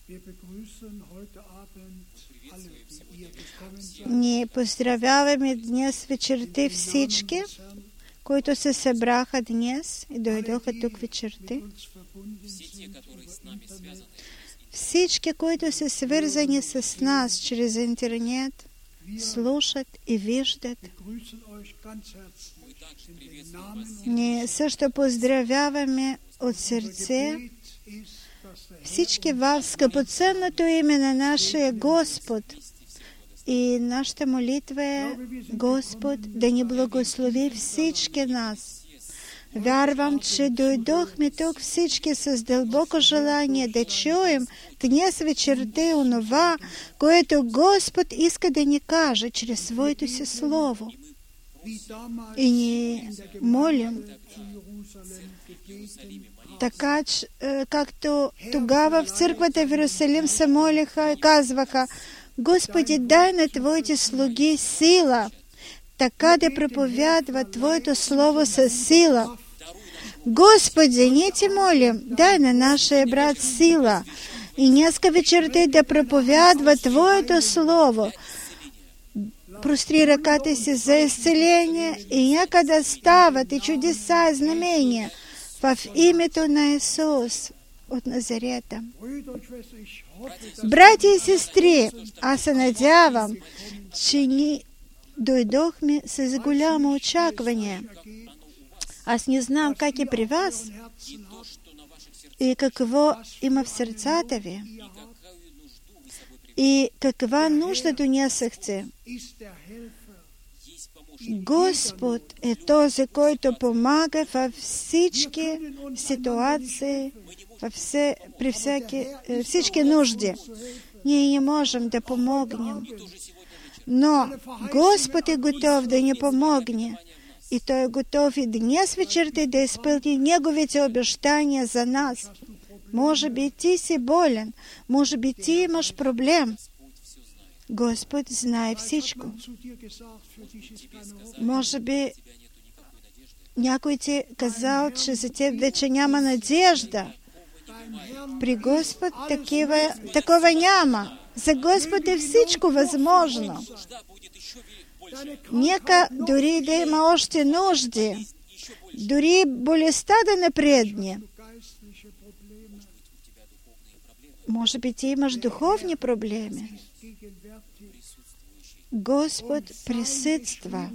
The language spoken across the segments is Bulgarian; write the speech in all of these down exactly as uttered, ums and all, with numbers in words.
Ние поздравяваме днес вечерта всички, които се събраха днес и дойдоха тук вечерта. Всички, които са свързани с нас чрез интернет, слушат и виждат. Ние също поздравяваме от сърце всички вас, скъпоценното име на нашия Господ. И нашата молитва е Господ да ни благослови всички нас. Вярвам, че дойдохме тук всички с дълбоко желание да чуем днес вечерта онова, което Господ иска да ни каже чрез своето си Слово. И ни молим, така, както тогава в църквата в Иерусалим се молиха и казваха: Господи, дай на Твоите слуги сила, така да проповядва Твоето Слово със сила. Господи, ние Ти молим, дай на нашия брат сила и днеска вечерта да проповядва Твоето Слово. Простри ръката си за изцеление и нека да стават и чудеса и знамения в името на Исус от Назарета. Братя и сестри, аз се надявам, че ни дойдохме с голямо очакване. Аз не знам как е при вас и какво има в сърцата ви и каква нужда донесахте. Господ е този, който помага във всички ситуации, във все, при всяки, всички нужди. Ние не можем да помогнем. Но Господ е готов да ни помогне. И Той е готов и днес вечерта да изпълни Неговите обещания за нас. Може би ти си болен, може би ти имаш проблем. Господ знае всичко. Може би някой ти казал, че за теб вече няма надежда. При Господ такива, такова няма. За Господ е всичко възможно. Нека дори да има още нужди, дори болестта да напредне. Може би ти имаш духовни проблеми. Господ присъства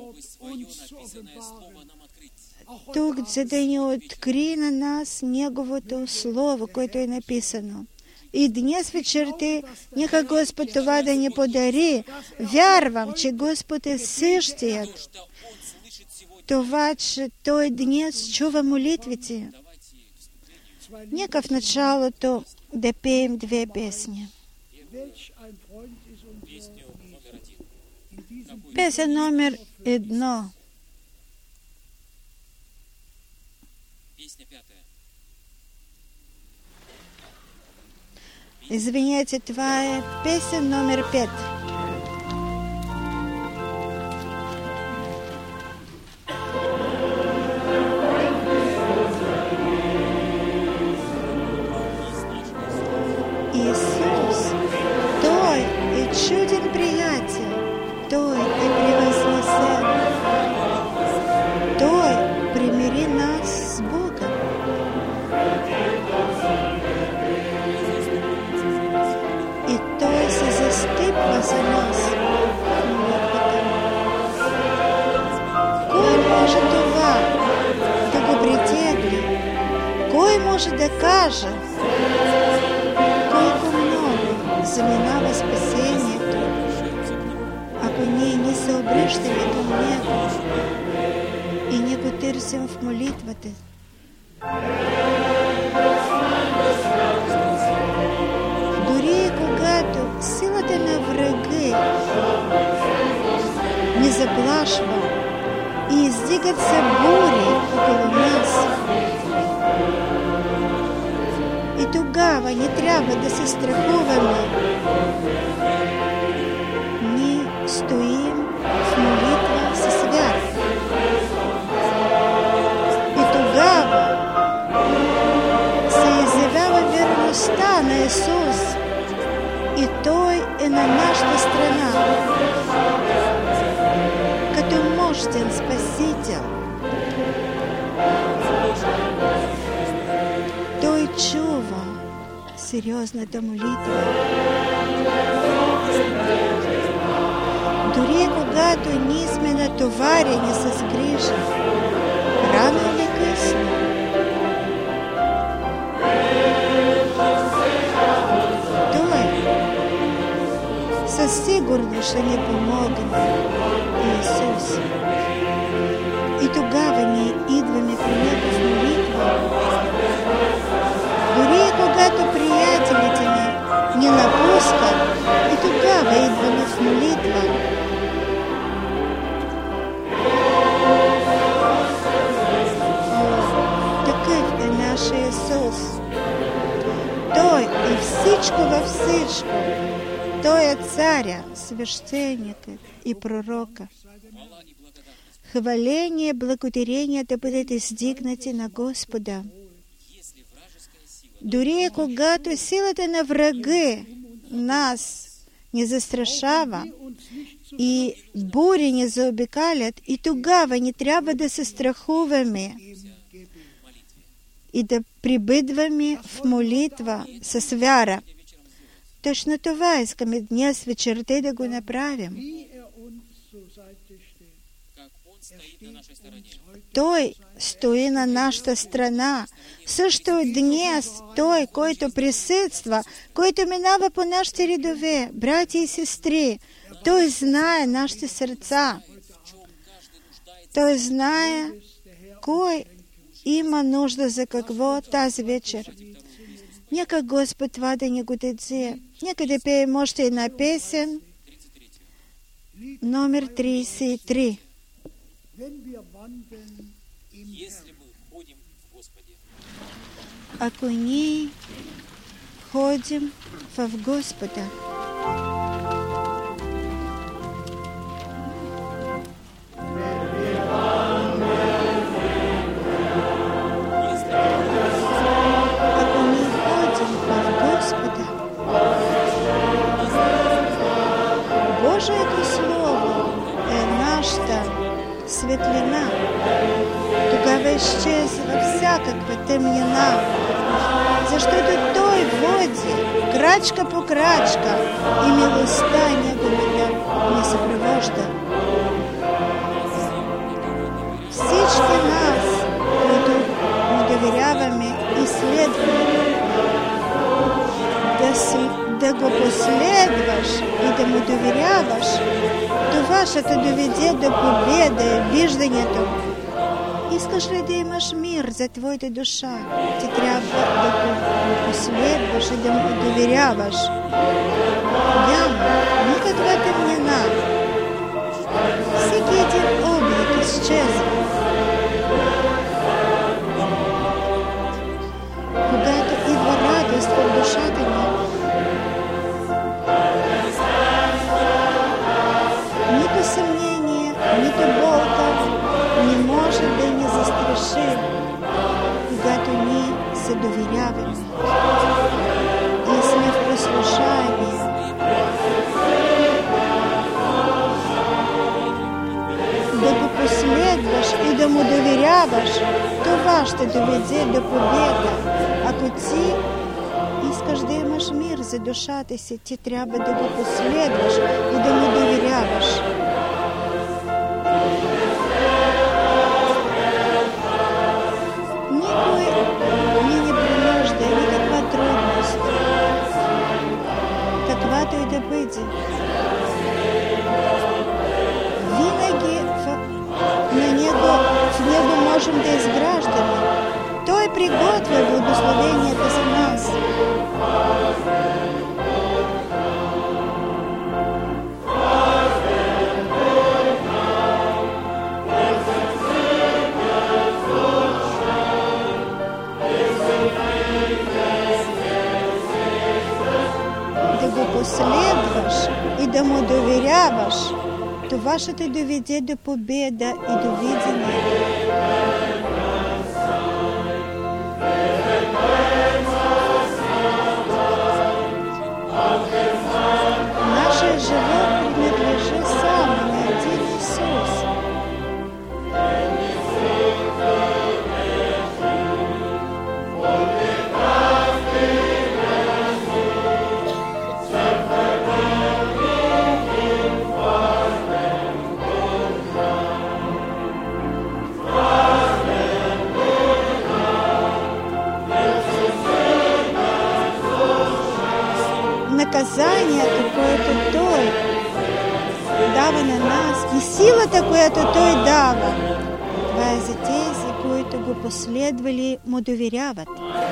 тук, за да ни открие на нас Неговото Слово, което е написано. И днес вечерта нека Господ това да ни подари. Вярвам, че Господ е същият. Това, че Той днес чува молитвите. Нека в началото да пеем две песни. Песен номер едно. Извиняйте, това е песен номер пет. Исус, Той е чуден приятел, Той е превъзнесен, Той примири нас с Богом. И Той се застъпва за нас. Кой може това да го притегли? Кой може да каже колко много заминава спасението, ако ние не се обръщаме към Него и не го търсим в молитвата? Дори когато силата на враги ни заплашва и издигат се бури около нас, и тогава не трябва да се страхуваме. Ние стоим в молитва със вяра. И тогава се изявява верността стане Ісус, і Той е на нашата страна, като мощен Спасител. Той чува сериозната молитва. Дори когато ние сме натоварени с грижа, рано или късно, Той със сигурност ще ни помогне, Исус. И тогава ние идваме при Него в молитва. Дори когато приятелите ни ни напускат, и тогава идваме в молитва. Такъв е нашия Исус. Той е всичко във всичко. Той е царя, свещеникът и пророка. Хваление, благодарение да бъдат издигнати на Господа. Дори когато силата на враги нас ни застрашава и бури ни заобикалят, и тогава ни трябва да се страхуваме и да прибъдваме в молитва с вяра. Точно това искаме днес вечерта да го направим. Той стои на нашата страна. Също днес Той, който присъства, който минава по нашите редове, брати и сестри, Той знае нашите сърца. Той знае кой има нужда за какво тази вечер. Нека Господ това да ни го даде. Нека да пеем още една песен, номер тридесет и три. Ако ние ходим в Господа, ако ние ходим в Господа, Божието Слово е нашата светлина. Тогава изчезва всякаква тъмнина, защото Той води крачка по крачка и милостта Неговата ни съпровожда. Всички нас, които му доверяваме и следваме, да, си, да го последваш и да му доверяваш, това ще те доведе до победа и виждането. Искаш ли да имаш мир за твоята душа? Ти трябва да го последваш и да му доверяваш. Няма никаква тъмнина. Всеки един облак изчезва. Когато идва радост в душата ни, нито съмнение, нито болка не може да ни застраши, когато ние се доверяваме и сме в послушание. Да го последваш и да му доверяваш, това ще доведе до победа. Ако ти искаш да имаш мир за душата си, ти трябва да го последваш и да му доверяваш. Каквато и да бъде. Винаги в, на него, в него можем да изграждаме. Той приготвя благословенията за нас. Последваш и да му доверяваш, това ще те доведе до победа и до видение. наказание такое-то той дава на нас, і сила такое-то той дава. Това за тези, които го последвали, му доверяват.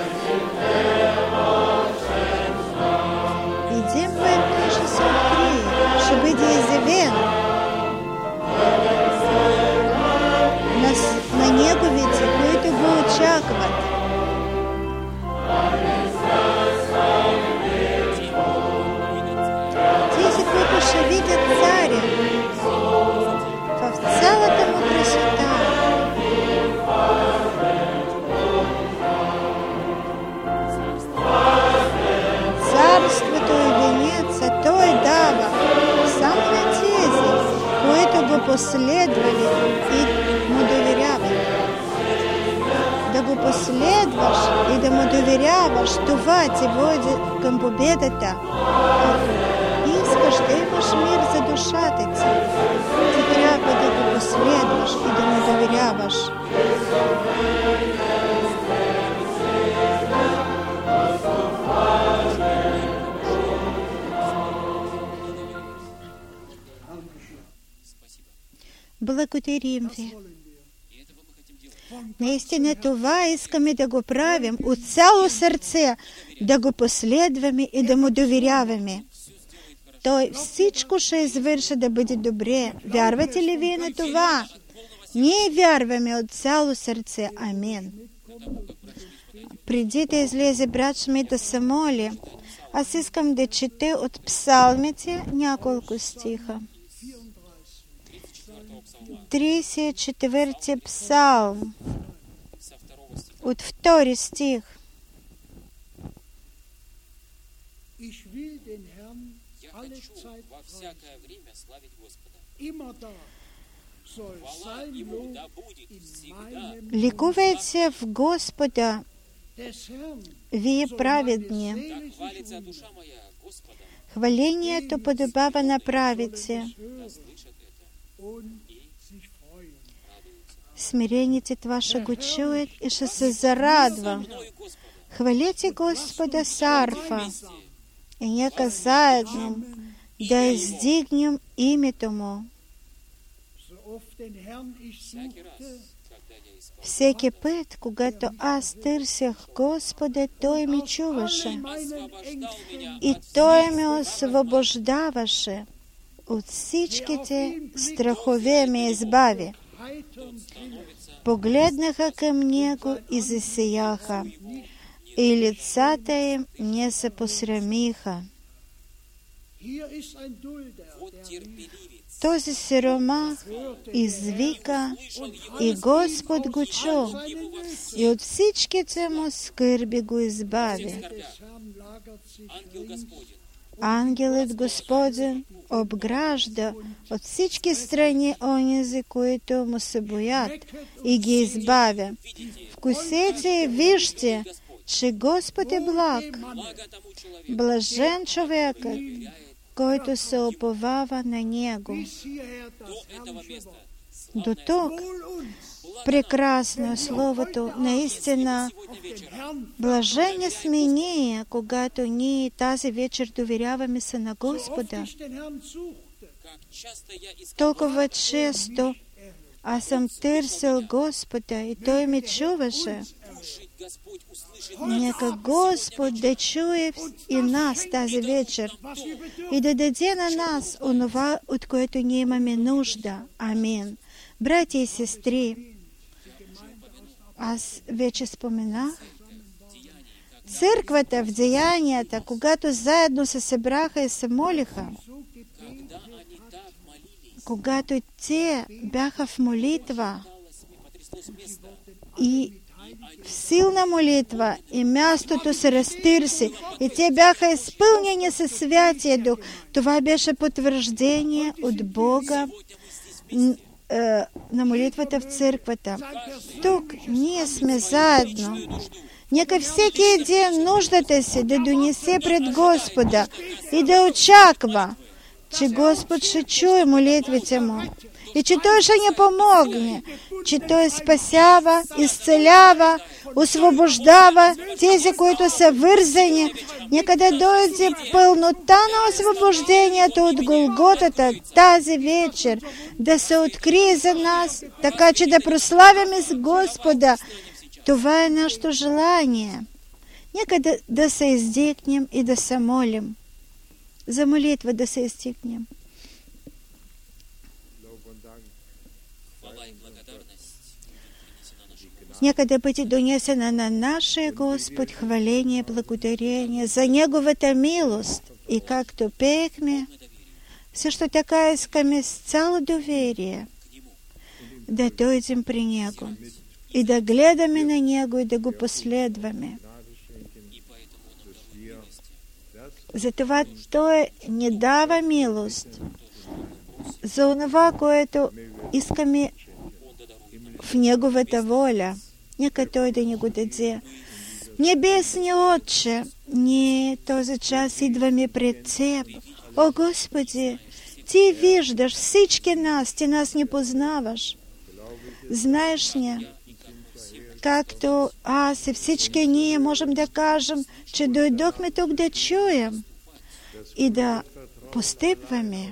И ден военный ще се открие, ще бъде изявен на, на неговите, които го очакват. Тези, които ще видят царя в цялата му красота. Царството и венеца той дава само на тези, които го последвали и му доверяват. Да го последваш и да му доверяваш, това ти води към победата. Ако искаш да имаш мир за душата ти, ти трябва да го последваш и да му доверяваш. Благодарим Ви. Наистина това искаме да го правим от цяло сърце, да го последваме и да му доверяваме. Той всичко ще извърши да бъде добре. Вярвате ли Вие на това? Ние вярваме от цяло сърце. Амин. Преди да излезе брат Шмидт да се моли, аз искам да чете от псалмите няколко стиха. тридесет и четвърти псалм, от втори стих. Ликувайте в Господа, вие праведни. Хвалението подобава на праведни. Смирените това ще го чуят и ще се зарадва. Хвалите Господа с арфа, и нека заедно да издигнем името Му. Всеки път, когато аз търсях Господа, Той ми чуваше и Той ме освобождаваше. От всичките страхове ме избави. Погледнаха към Него и засияха, и лицата им не се посрамиха. Този сиромах извика, и Господ го чу, и от всичките му скърби го избави. Ангелът Господен обгражда от всички страни онези, които му се боят, и ги избавя. Вкусете и вижте, че Господ е благ. Блажен човекът, който се уповава на Него. До тук прекрасно Словото, наистина блажени сме ние, когато ние тази вечер доверяваме се на Господа. Толкова често аз съм търсил Господа и Той ме чуваше. Нека Господ да чуе и нас тази вечер и да даде на нас онова, от което ние имаме нужда. Амин. Братя и сестри, аз вече споменах, църквата в деянията, когато заедно се събраха и се молиха, когато те бяха в молитва и в силна молитва и мястото се разтърси и те бяха изпълнени със Святия Дух, това беше потвърждение от Бога на молитвата в църквата. Тук ние сме заедно. Нека всеки един нуждата си да донесе пред Господа и да очаква, че Господ ще чуе молитвите му І чи той, що не помогне, чи той спасява, исцелява, освобождава тези, които са вързани. Нека да дойде пълнота на освобождението от Голготата тази вечер, да се открие за нас, така че да прославяме с Господа. Това е нашето желание. Нека да, да се издигнем и да се молим. За молитва да се издигнем. Нека да бъде донесена на нашия Господ хваление, благодарение за Неговата милост. И както пеехме, също така искаме с цяло доверие да дойдем при Него и да гледаме на Него и да Го последваме. Затова Той ни дава милост за онова, което искаме в Неговата воля. Нека Той да ни го даде. Небесни Отче, ние този час идваме пред Теб. О, Господи, Ти виждаш всички нас, Ти нас не познаваш. Знаеш ни, както аз и всички ние можем да кажем, че дойдохме тук да чуем и да постъпваме.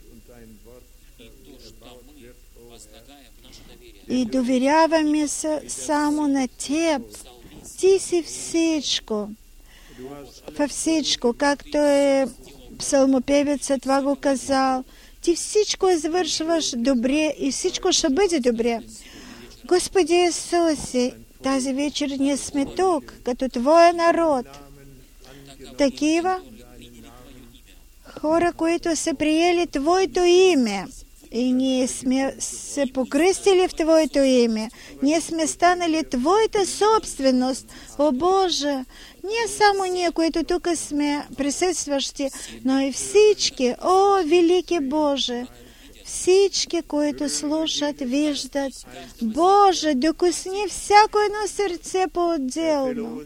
И доверяваме се само на Теб. Ти си всичко. Във всичко, както е псалмопевеца това го казал. Ти всичко извършваш добре и всичко ще бъде добре. Господи Исусе, тази вечер ние сме тук, като Твоя народ. Такива хора, които са приели Твоето име. И ние сме се покръстили в Твоето име. Ние сме станали Твоята собственост. О Боже, не само ние, които тук сме присъстващи, но и всички. О, велики Боже, всички, които слушат, виждат. Боже, докосни всяко едно сърце по-отделно.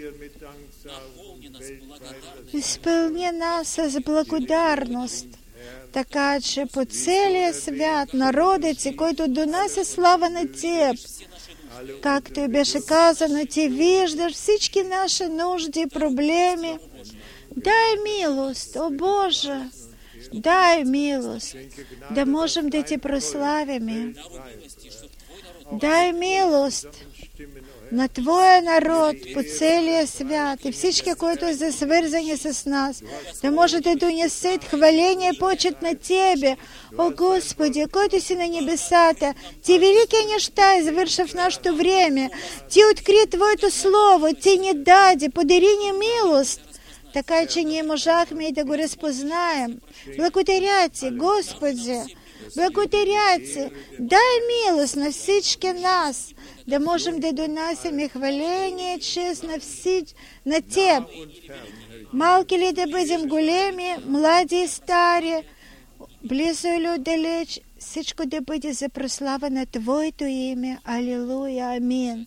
Изпълни нас с благодарност. Така че по целия свят, народите, които донася слава на Теб, както и беше казано, Ти виждаш всички наши нужди и проблеми. Дай милост, о Боже, дай милост, да можем да Ти прославяме. Дай милост на Твоя народ по целия свят и всички, които са свързани с нас, да може да донесат хваление и почет на Тебе. О Господи, който си на небесата, Ти велики неща извърши в нашето време. Ти откри Твоето Слово, Ти ни даде, подари ни милост, така че ние можахме и да го разпознаем. Благодаря Ти, Господи, благодаря Ти. Дай милост на всички нас, да можем да донасяме хваление, чест на, всич... на Теб. Малки ли да бъдем големи, млади и стари, близо или отдалеч, всичко да бъде за прослава на Твоето име. Алилуя, амин.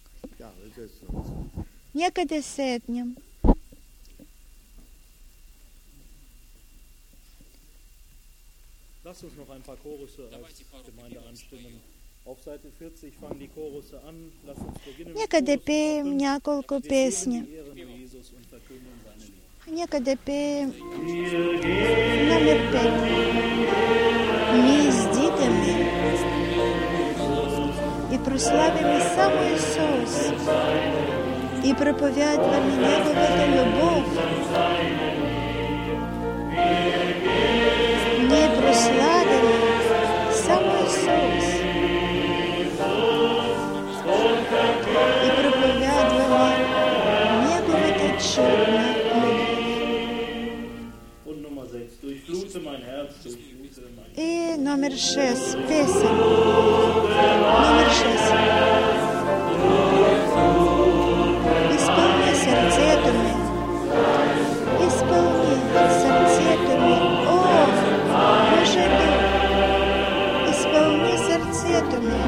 Нека да седнем. Lass uns noch ein paar Chorusse als Gemeinde anstimmen. Auf Seite vierzig fangen die Chorusse an. Lass uns beginnen. Нека да пеем няколко песни. Нека да пеем номер пет. Ние издигаме и прославяме само Исус и проповядваме Неговата любов. Ние прославяме само Исус и проповядваме Неговата чудна любов. И номер шест, песен. Номер шест. Изпълни сърцето ми. Изпълни сърцето ми. О, Боже Дух, изпълни сърцето ми.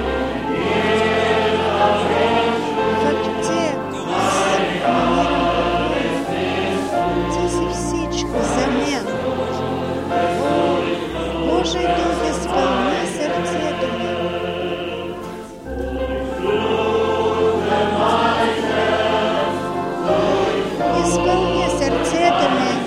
В Теб Ти си всичко за мен. О, Боже Дух, изпълни сърцето изпълни сърцето ми.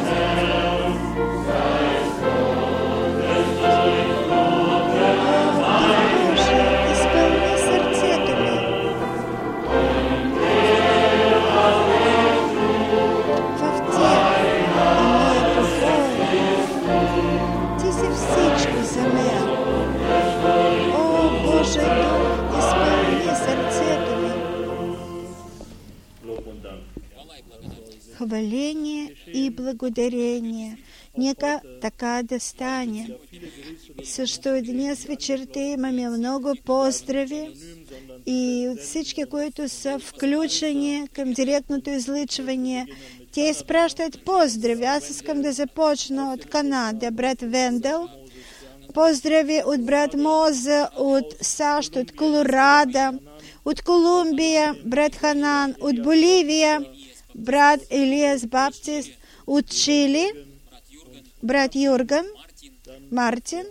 Хваление и благодарение. Нека така да стане. Също и днес вечерта имаме много поздрави и от всички, които са включени към директното излъчване, те изпращат поздрави. Аз искам да започна от Канада. Брат Вендел. Поздрави от брат Моза, от САЩ, от Колорадо, от Колумбия, брат Ханан, от Боливия, брат Елиас Баптист, от Чили, брат Юрген, Мартин.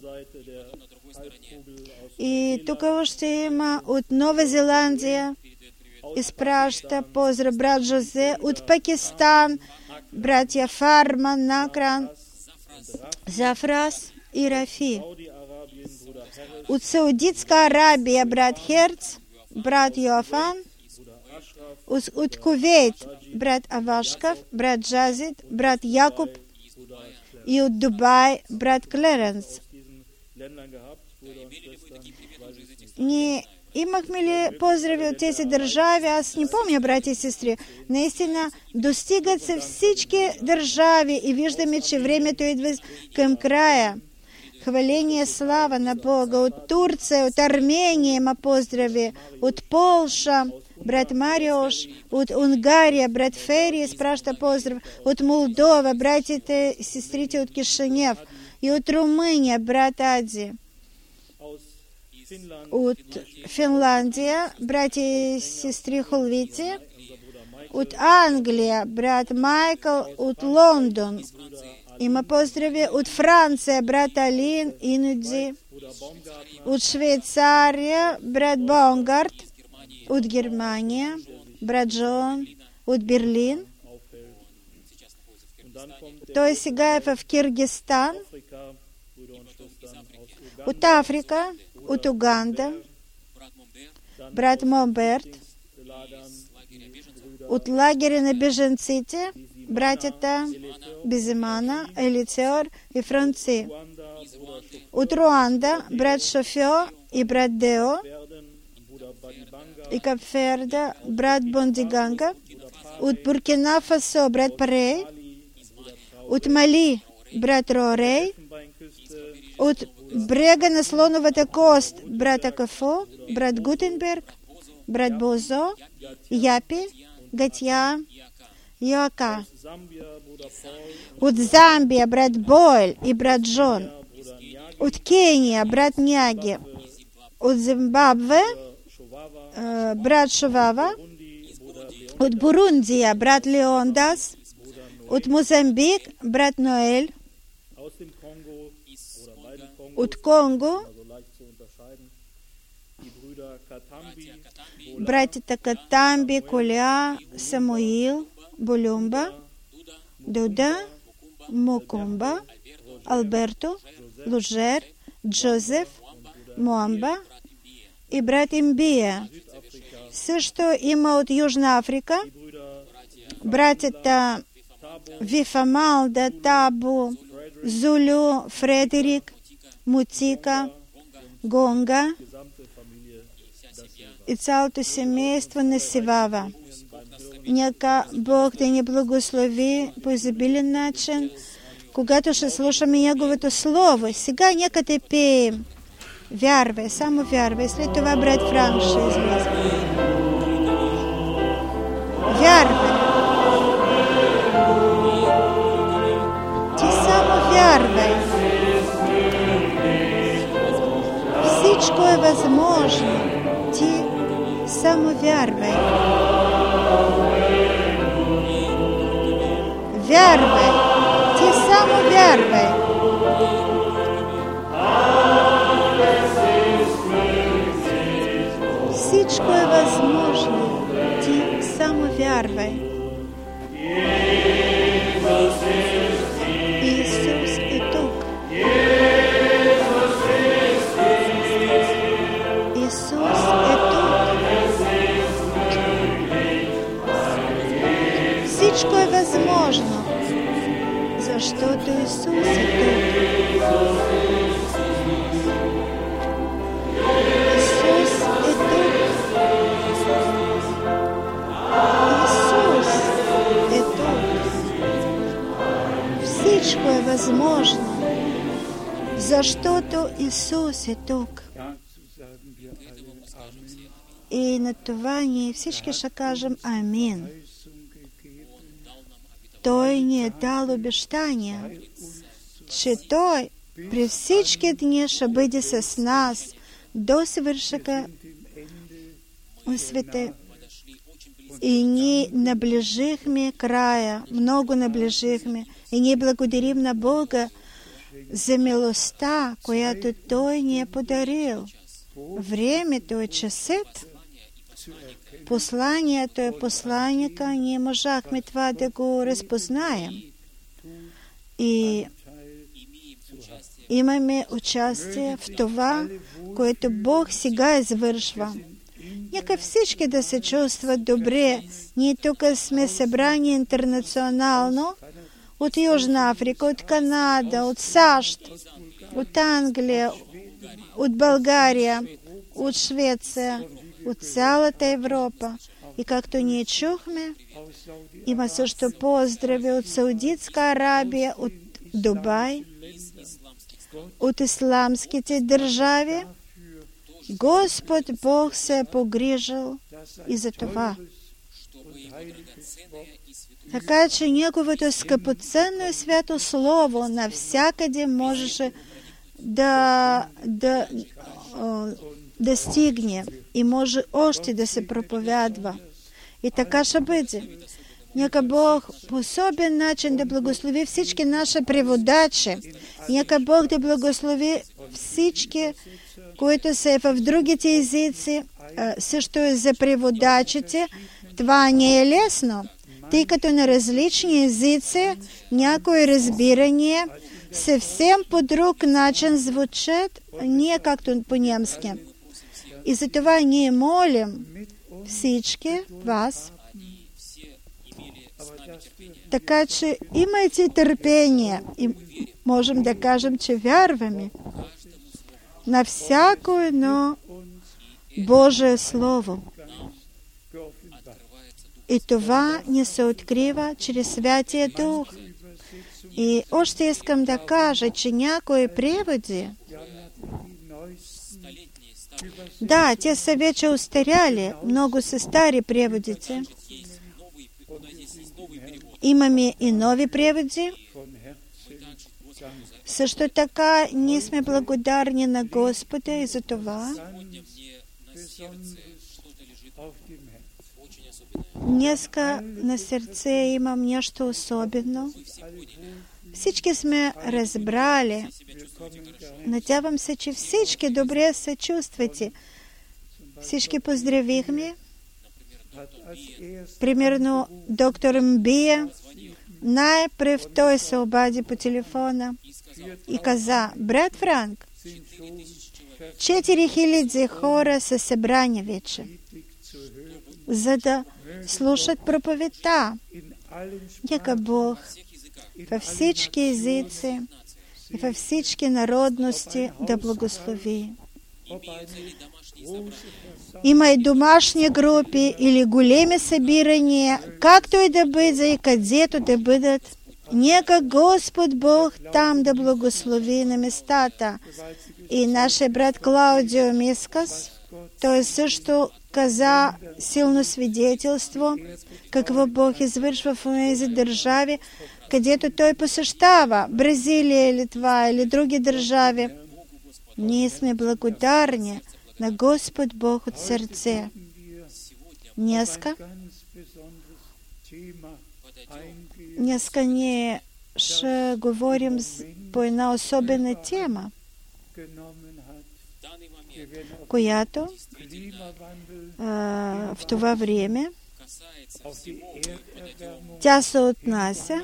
И тук още има от Нова Зеландия, изпраща поздрав брат Жозе, от Пакистан, братя Фарман, Накран, Зафрас и Рафи. От Саудитска Арабия брат Херц, брат Йофан, от, от Кувейт брат Авашков, брат Джазит, брат Якуб и от Дубай брат Клеренс. Ние имахме ли поздрави от тези държави? Аз не помня, брати и сестри. Наистина, достигат се всички държави и виждаме, че времето идва към края. Хваление, слава на Бога. От Турция, от Армения има поздрави. От Полша, брат Мариош. От Унгария, брат Фери изпраща поздрав. От Молдова, братите и сестрите от Кишинев. И от Румъния, брат Ади. От Финландия, братя и сестри Холвити, от Англия, брат Майкъл, от Лондон. Има поздрави от Франция, брат Алин, Инуди, от Швейцария, брат Бонгард, от Германия, брат Джон, от Берлин. Той сега е в Киргизстан, от Африка, от Уганда, брат Момберт, от лагеря на беженците, братята Безимана, Елицеор и Франци. От Руанда, брат Шофьо и брат Део, и Капверда, брат Бондиганга. От Буркина Фасо, брат Парей. От Мали, брат Рорей. От брега на Слоновата кост, брат Акафо, брат Гутенберг, брат Бозо, Япи, Гатя, Йоака. От Замбия, брат Бойл и брат Джон. От Кения, брат Няги. От Зимбабве, брат Шовава. От Бурундия, брат Леондас. От Мозамбик, брат Ноэль. От Конго, братята Катамби, Коля, Самуил, Болюмба, Дуда, Мукумба, Алберто, Лужер, Джозеф, Муамба и брат Имбия. Също има от Южна Африка братята Вифамалда, Табу, Зулю, Фредерик, Мутика, Гонга и цялото семейство на Сивава. Нека Бог да ни благослови по изобилен начин, когато ще слушаме Неговото Слово. Сега нека да пеем. Вярвай, само вярвай. След това брат Франк ще излезе. Вярвай. Ти само вярвай. Всичко е възможно. Ти само вярвай. Вярвай. Ти само вярвай. Всичко е възможно. Ти само вярвай. Всичко е възможно, защото Исус е тук. Исус е тук. Исус е тук. Всичко е възможно, защото Исус е тук. И на това ние всички ще кажем Амин. Той ни е дал обещание, че Той при всички дни ще бъде с нас до свършека на света. И ние наближихме края, много наближихме. И ние благодарим на Бога за милостта, която Той ни е подарил. Времето е часът. Посланието е посланника, ние можахме това да го разпознаем. И имаме участие в това, което Бог сега извършва. Нека всички да се чувстват добре. Ние тук сме събрани интернационално от Южна Африка, от Канада, от САЩ, от Англия, от България, от Швеция, от цялата Европа. И както ние чухме, има също поздрави от Саудитска Арабия, от Дубай, от исламските държави. Господ Бог се е погрижил и за това. Така че Неговото скъпоценно и свято Слово навсякъде можеше да, да, да стигне и може още да се проповядва. И така ще бъде. Нека Бог по особен начин да благослови всички наши преводачи. Нека Бог да благослови всички, които са в другите езици, също и за преводачите. Това не е лесно, тъй като на различни езици някои разбирания съвсем по друг начин звучат, не както по-немски. И затова ние молим всички вас, така че имайте търпение и можем да кажем, че вярваме на всяко едно Божие Слово. И това ни се открива чрез Святия Дух. И още искам да кажа, че някои преводи, да, те са вече устаряли, много са стари преводите. Имаме и нови преводи. Също така, ние сме благодарни на Господа и за това. Днеска на сърце имам нещо особено. Всички сме разбрали. Надявам се, че всички добре се чувствате. Всички поздравихме. Примерно, доктор Мбия, най-пръв той се обади по телефона и каза: брат Франк, четири хиляди хора са събрани вече, за да слушат проповедта. Нека Бог във всички езици и във всички народности да благослови. Има и домашни групи или големи събирания, както и да бъде и където да бъдат. Нека Господ Бог там да благослови на местата. И нашия брат Клаудио Мискас, той също каза силно свидетелство, какво Бог извършва в тези държави, където той посещава, Бразилия, Литва или други държави. Ние сме благодарни на Господ Бог от сърце. Днеска, днеска ние ще говорим по една особена тема, която а, в това време тя се отнася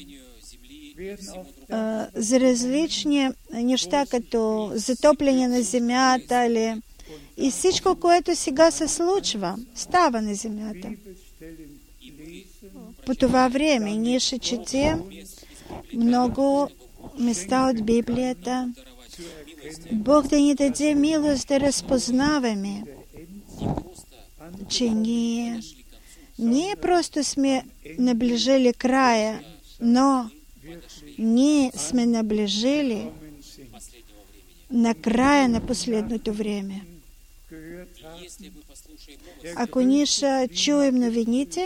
а, за различни неща, като затопляне на земята или и всичко, което сега се случва, става на земята. по това време. Ние ще четем много места от Библията. Бог да ни даде милост да разпознаваме, че ние не просто сме наближили края, но ние сме наближили на края на последното време. Ако ние ще чуем новините,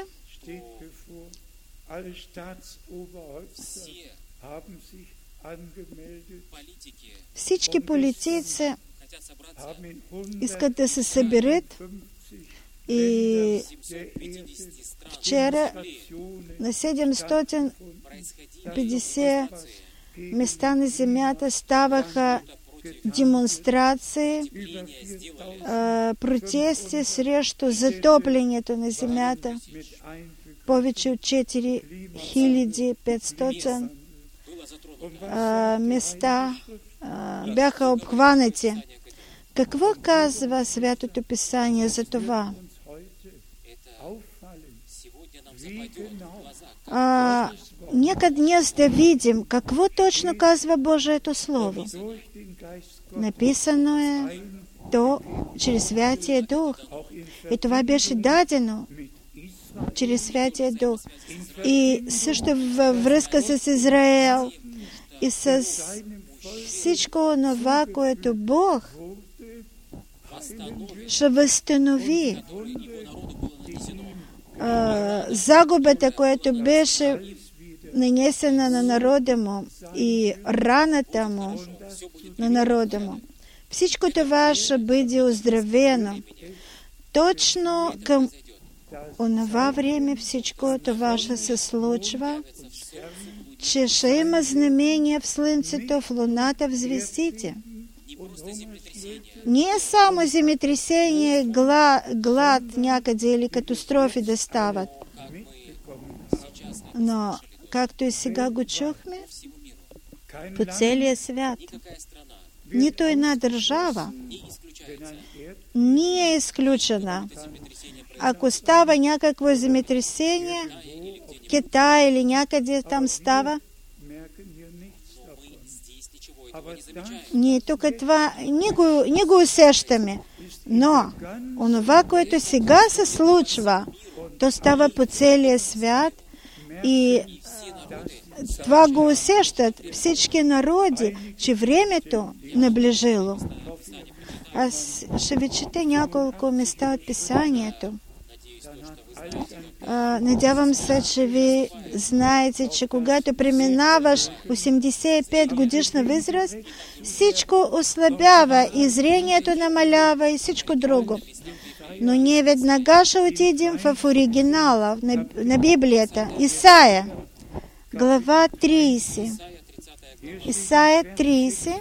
всички политици искат да се съберат и вчера на седемстотин и петдесет места на земята ставаха демонстрации, протести срещу затоплянето на земята. Повече от четири хиляди и петстотин места бяха обхванати. Какво казва Святото Писание за това? А, нека днес да видим какво точно казва Божието Слово. Написано е то чрез Святия Дух. И това беше дадено чрез Святия Дух. И също във връзка с Израел и с всичко онова, което Бог ще възстанови. А, загубата, която беше нанесена на народа му и раната му на народа му. Всичко това ще бъде оздравено. Точно към онова време всичко това ще се случва, че ще има знамения в слънцето, в луната, в звездите. Не е само земетресение, глад, глад някъде или катастрофи да стават. Но, както и сега го чухме, по целия свят, нито една държава не е изключена. Ако става някакво земетресение, Китай или някъде там става, ние тук това не го, не го усещаме. Но онова, което сега се случва, то става по целия свят и това го усещат всички народи, че времето наближило. Аз ще ви чета няколко места от Писанието. А, надявам се, че ви знаете, че когато преминаваш осемдесет и пет годишна възраст, всичко ослабява и зрението намалява и всичко друго. Но ние веднага ще отидем в оригинала, на, на Библията. Исаия, глава тридесет. Исаия тридесет,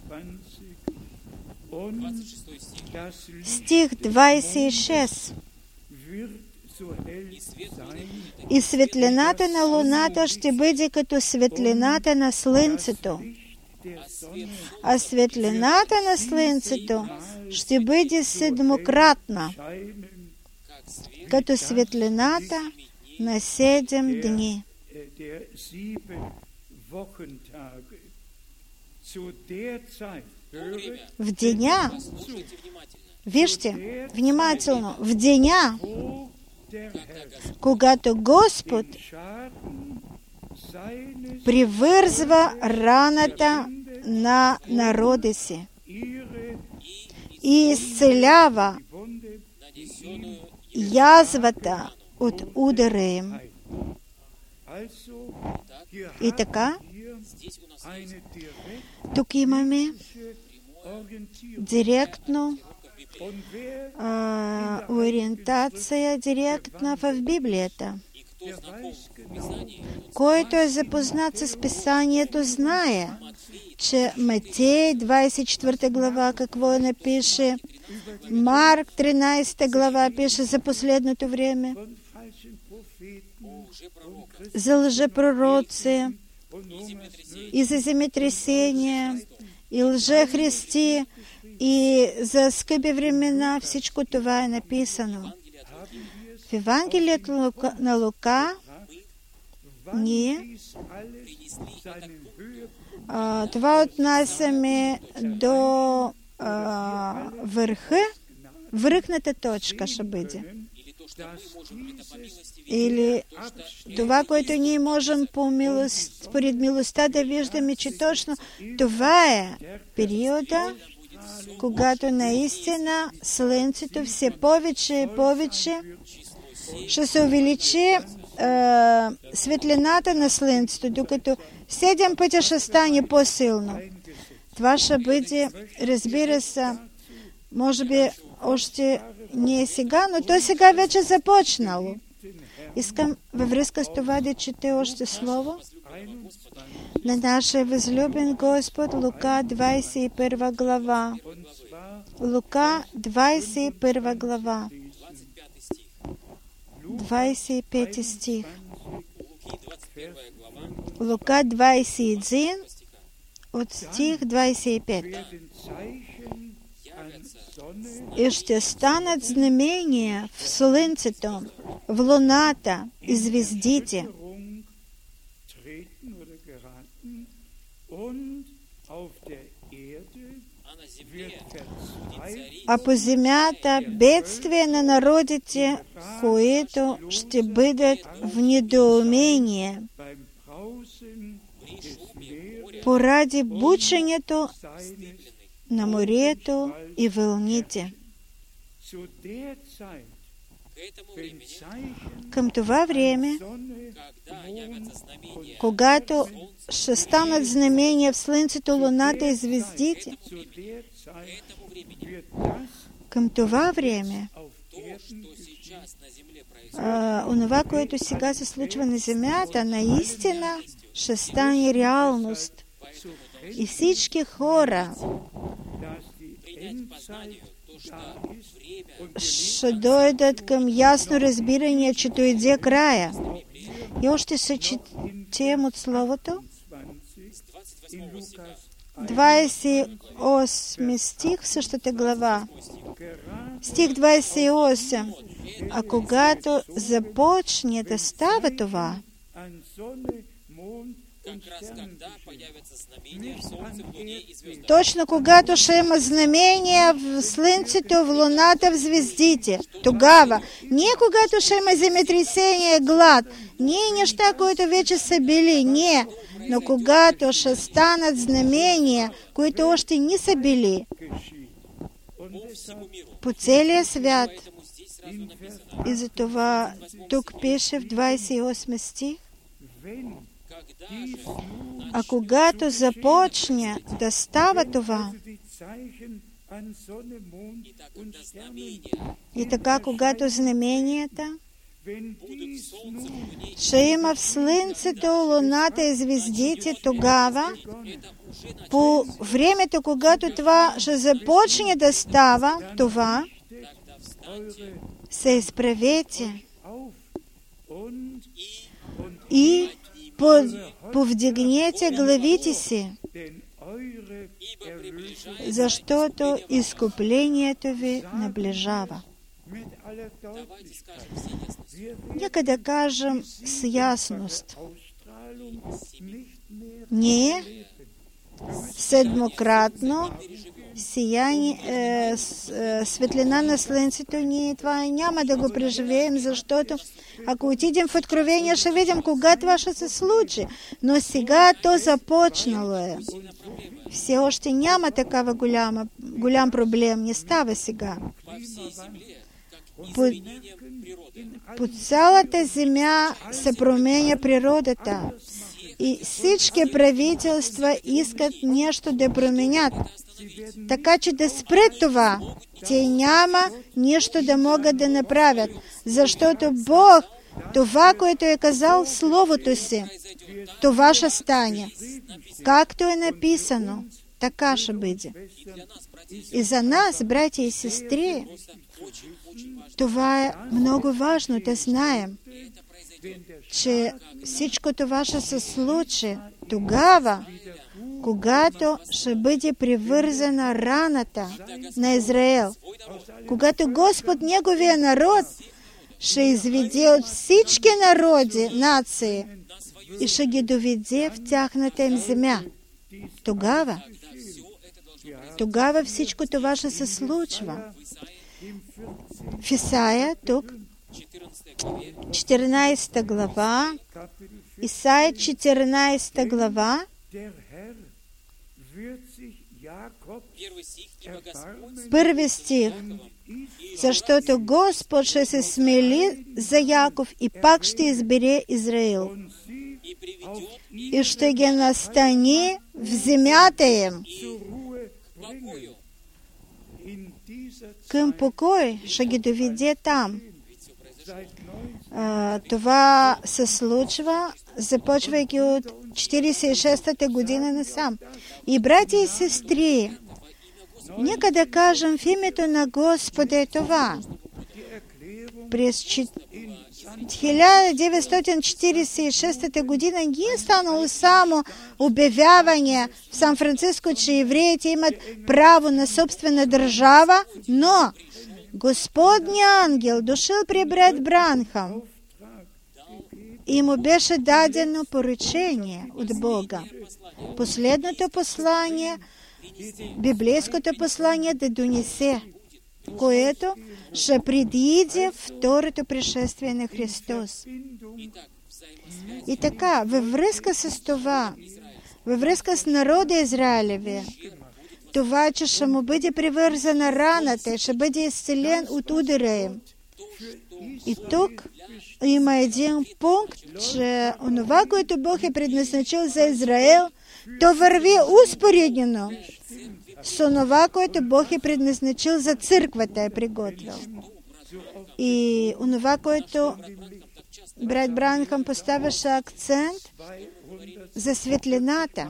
стих двадесет и шест. И светлината на луната ще бъде като светлината на слънцето, а светлината на слънцето ще бъде седмократна, като светлината на седем дни. В деня, вижте, внимателно, в деня, когато Господ привързва раната на народа си и изцелява язвата от удара им. И така, тук имаме директно а, ориентация директна в Библията. Който е запознат с Писанието, знае, че Матей двадесет и четвърта глава какво напише, Марк тринадесета глава пише за последното време, за лжепророци и за земетресения и лжехристи и за скъпи времена. Всичко това е написано. В Евангелието на Лука Ні. А, това отнасяме до а, върха, върхната точка ще бъде. Или това, което ние можем по милост, според милостта да виждаме, че точно това е периода, когато наистина Слънцето все повече и повече ще се увеличи е, светлината на Слънцето, докато седем пъти ще стане по-силно. Това ще бъде, разбира се, може би още не е сега, но то сега вече започнало. Искам във връзка с това да чете още слово на нашия възлюбен Господ, Лука двадесет и първа глава. Лука двадесет и първа глава. двадесет и пети стих. Лука двадесет и един от стих двадесет и пет. И ще станат знамения в Слънцето, в Луната и звездите. А по земята бедствие на народите, които ще бъдат в недоумение поради бученето на морето и вълните. Към това време, когато ще станат знамения в Слънцето, Луната и звездите, към това време, а, онова, което сега се случва на земята, наистина ще стане реалност. И всички хора ще дойдат към ясно разбиране, че дойде края. И още се четем от Словото. двадесет и осми стих в същата глава. Стих двадесет и осем. А когато започне да става това, точно когато ще има знамения в Слънцето, в Луната, в звездите, тогава, не когато ще има земетресение, глад, не неща, които вече са били, не, но когато ще станат знамения, които още не са били по целия свят. И затова тук пише в двадесет и осми стих: а когато започне да става това, и така, когато знаменията ще има в Слънцето, Луната и звездите, тогава, по времето, когато това ще започне да става, това, се изправете и повдигнете главите си, защото изкуплението ви наближава. Нека да кажем с ясност. Ние седмократно сияние, е, светлина на Слънцето, ние това няма да го преживеем, защото ако отидем в Откровение, ще видим кога това ще се случи. Но сега то започнало е. Все още няма такава голяма, голям проблем, не става сега. По, по цялата земя се променя природата и всички правителства искат нещо да променят. Така че да спрат това. Те няма нищо да могат да направят, защото Бог, това, което е казал в Словото си, това ще стане. Както е написано, така ще бъде. И за нас, братя и сестри, това е много важно да знаем, че всичко това ще се случи тогава, когато ще бъде привързана раната на Израел, когато Господ, Неговия народ, ще изведе от всички народи, нации, і ще ги доведе в тяхната им земя. Тогава, тогава всичко това ще се случва. В Исаия, тук, четиринадесета глава, Исаия четиринадесета глава, първи стих. Защото Господ ще се смели за Яков и пак ще избере Израил и ще ги настани в земята им. Към покой ще ги доведе там. А, това се случва, започвайки от четиридесет и шестата година насам. И братя и сестри, нека да кажем в името на Господа е това. През хиляда деветстотин четиридесет и шестата година не е станало само обявяване в Сан-Франциско, че евреите имат право на собствена държава, но Господния ангел дошъл при брат Бранхам и му беше дадено поръчение от Бога. Последното послание, библейското послание да донесе, което ще предиде второто пришествие на Христос. И така, във връзка с това, във връзка с народа Израилеви, това, че ще му бъде привързана раната, ще бъде изцелен от удара им. И тук има един пункт, че онова, което Бог е предназначил за Израел, то върви успоредно с онова, което Бог е предназначил за църквата, е приготвил. И онова, което брат Бранхам поставяше акцент за светлината.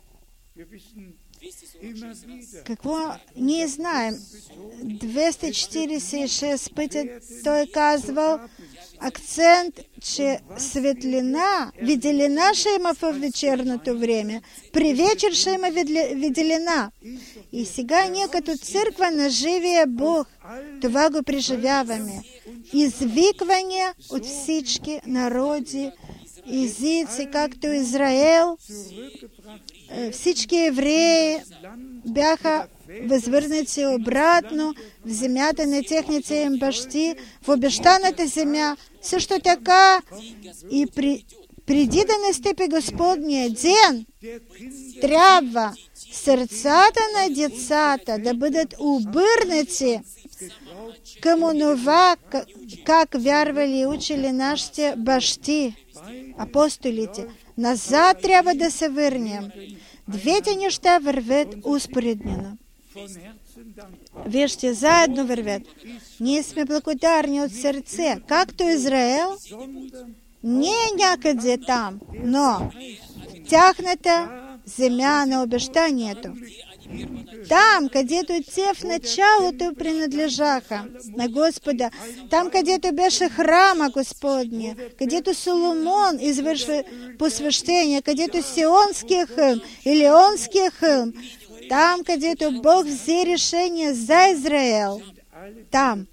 Какво ние знаем? двеста четиридесет и шест пъти той казвал акцент, че светлина, виделина ще има в вечерното време. При вечер ще има виделина. И сега ние като църква на живия Бог това го преживяваме. Извиквания от всички народи, езици, както Израел, всички евреи бяха възвърнати обратно в земята на техните им бащи, в обещаната земя. Също така и при, преди да настъпи Господния ден, трябва сърцата на децата да бъдат обърнати към онова, как вярвали и учили нашите бащи, апостолите. Назад трябва да се върнем. Двете неща вървят успоредно. Вижте, заедно вървят. Ние сме благодарни от сърце, както Израел, не е някъде там, но тяхната земя на обещанието. Там, където те в началото принадлежаха на Господа, там, където беше храма Господния, където Соломон извършва посвещение, където Сионския хълм или Онския хълм, там, където Бог взе решение за Израел, там,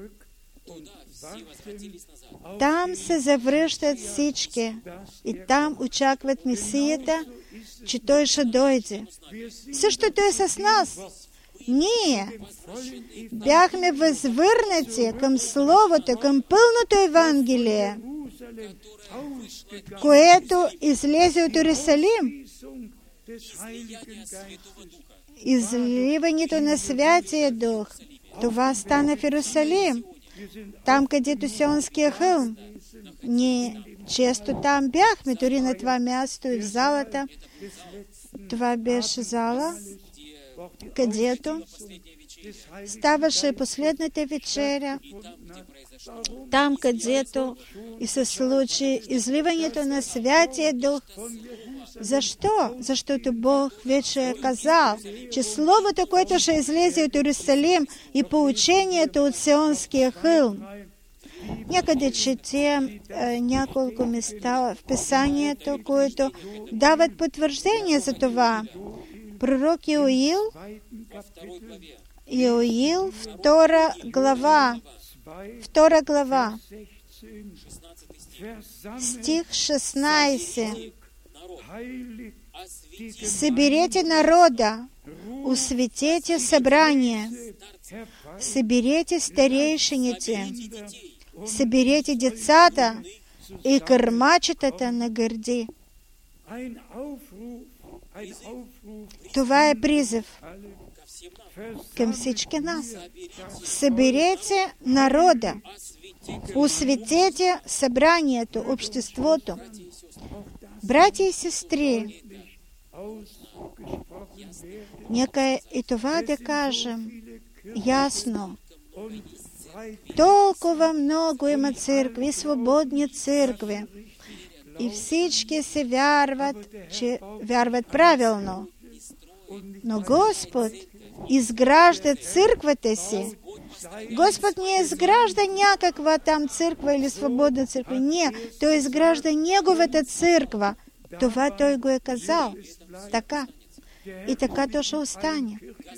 там се завръщат всички и там очакват Месията, че Той ще дойде. Същото е с нас. Ние бяхме възвърнати към Словото, към пълното Евангелие, което излезе от Иерусалим. Изливането на Святия Дух, това стана в Иерусалим, там, където Сионския хълм. Ние често там бяхме, дори на това място и в залата. Това беше зала, където ставаше последната вечеря, там, където и се случи изливането на Святия Дух. Защо? Защото Бог вече е казал, че Словото, което ще излезе от Иерусалим и поучението от Сионския хълм. Някъде четем е, няколко места в Писанието, които дават потвърждение за това. Пророк Йоил, Йоил, втора глава, втора глава, стих шестнадцатый. «Соберите народа, усветите собрание, соберите старейшините, соберите децата и кърмачетата на гърди». Това е призив към всички нас. Съберете народа, осветете събранието, обществото. Братя и сестри, нека и това да кажем ясно. Толкова много има църкви, свободни църкви. И всички се вярват, че вярват правилно. Но Господ изгражда църквата си. Господ не изгражда някаква там църква или свободна църква. Не, Той изгражда Неговата църква. Това Той го е казал. Така. И така то ще остане.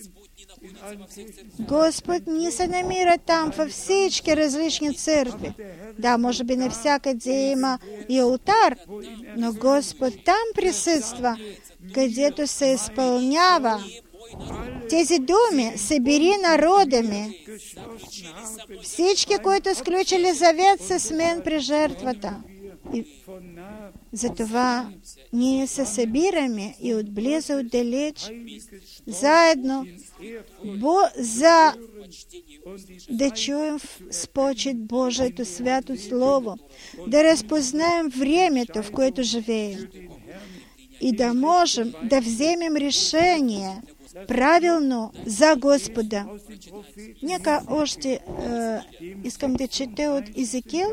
Господ не се намира там във всички различни църкви. Да, може би навсякъде има и алтар, но Господ там присъства, където се изпълнява тези думи: събери народа ми, всички, които сключили завет с мен при жертвата. И затова ние се събираме и отблизо, отдалеч, заедно, бо, за да чуем с почет Божието свято Слово, да разпознаем времето, в което живеем и да можем да вземем решение правилно за Господа. Нека още е, искам да чета от Езекил,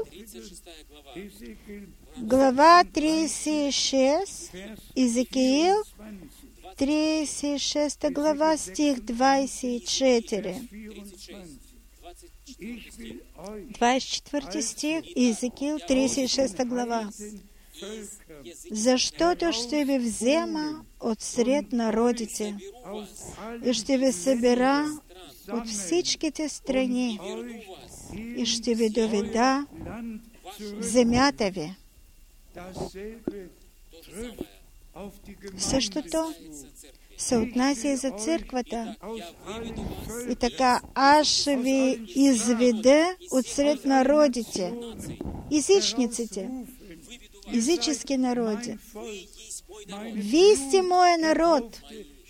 глава тридесет и шест, Езекиил, тридесет и шеста глава, стих двадесет и четири. двадесет и четвърти стих, Езекиил, тридесет и шеста глава. «Защото ще ви взема от сред народите и ще ви събера от всичките страни и ще ви доведа в земята ви». Същото се отнася и за църквата. И така, аз ще ви изведа от сред народите, езичниците, езически народи. Вие сте моя народ,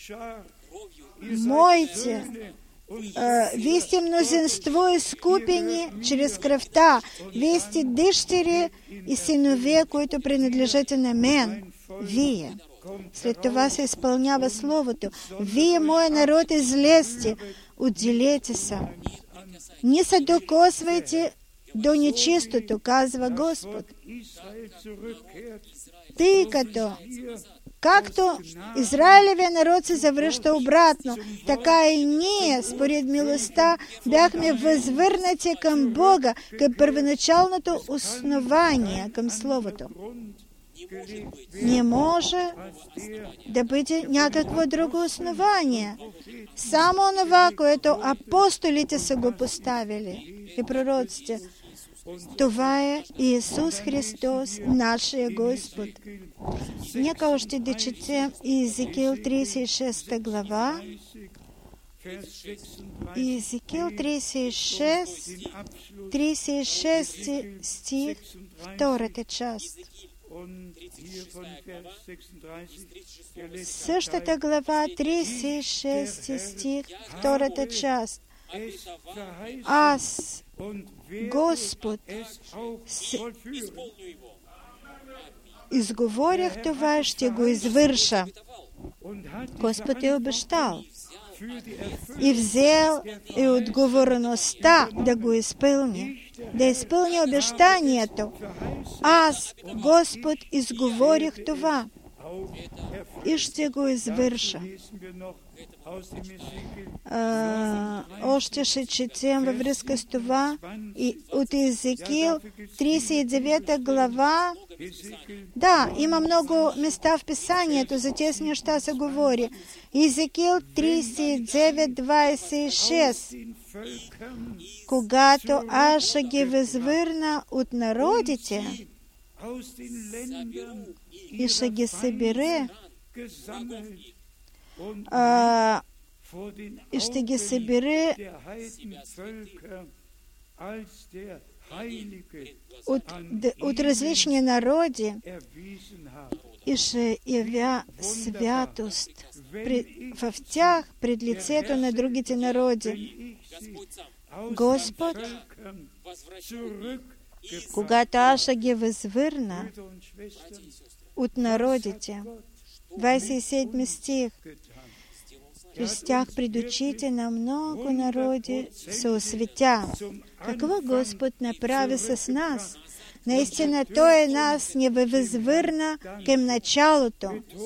моите. Вие сте мнозинство изкупени чрез кръвта. Вие сте дъщери и синове, които принадлежите на мен. Вие. След това се изпълнява Словото. Вие, моя народ, излезте, отделете се. Не се докосвайте до нечистото, казва Господ. Тъй като, както Израилевия народ се завръща обратно, така и ние, според милостта, бяхме възвърнати към Бога, към първоначалното основание, към Словото. Не може да бъде някакво друго основание. Само това, което апостолите са го поставили и пророците. Това е Исус Христос, нашия Господ. Нека още да четем Езекиил тридесет и шеста глава. Езекиил тридесет и шест, тридесет и шести стих, втората част. Същата глава, тридесет и шести стих, втората част. Аз, Господ, изговорях това, ще го извърша. Господ е обещал и взел и отговорността да го изпълни, да изпълни обещанието. Аз, Господ, изговорих това и ще го извърша. А, още ще четем във връзка с това и от Езекиил тридесет и девета глава. Да, има много места в Писанието, за тези неща се говори. Езекиил тридесет и девет, двадесет и шест. Когато аз ще ги възвърна от народите, и ще ги събере, а, и ще ги събере от, от различни народи и ще явя святост пред, в тях пред лицето на другите народи. Господ, когато аз ще ги възвърна от народите, двадесет и седми стих, чрез тях пред очите на много народи се осветя. Какво Господ направи с нас? Наистина Той нас ни възвърна към началото.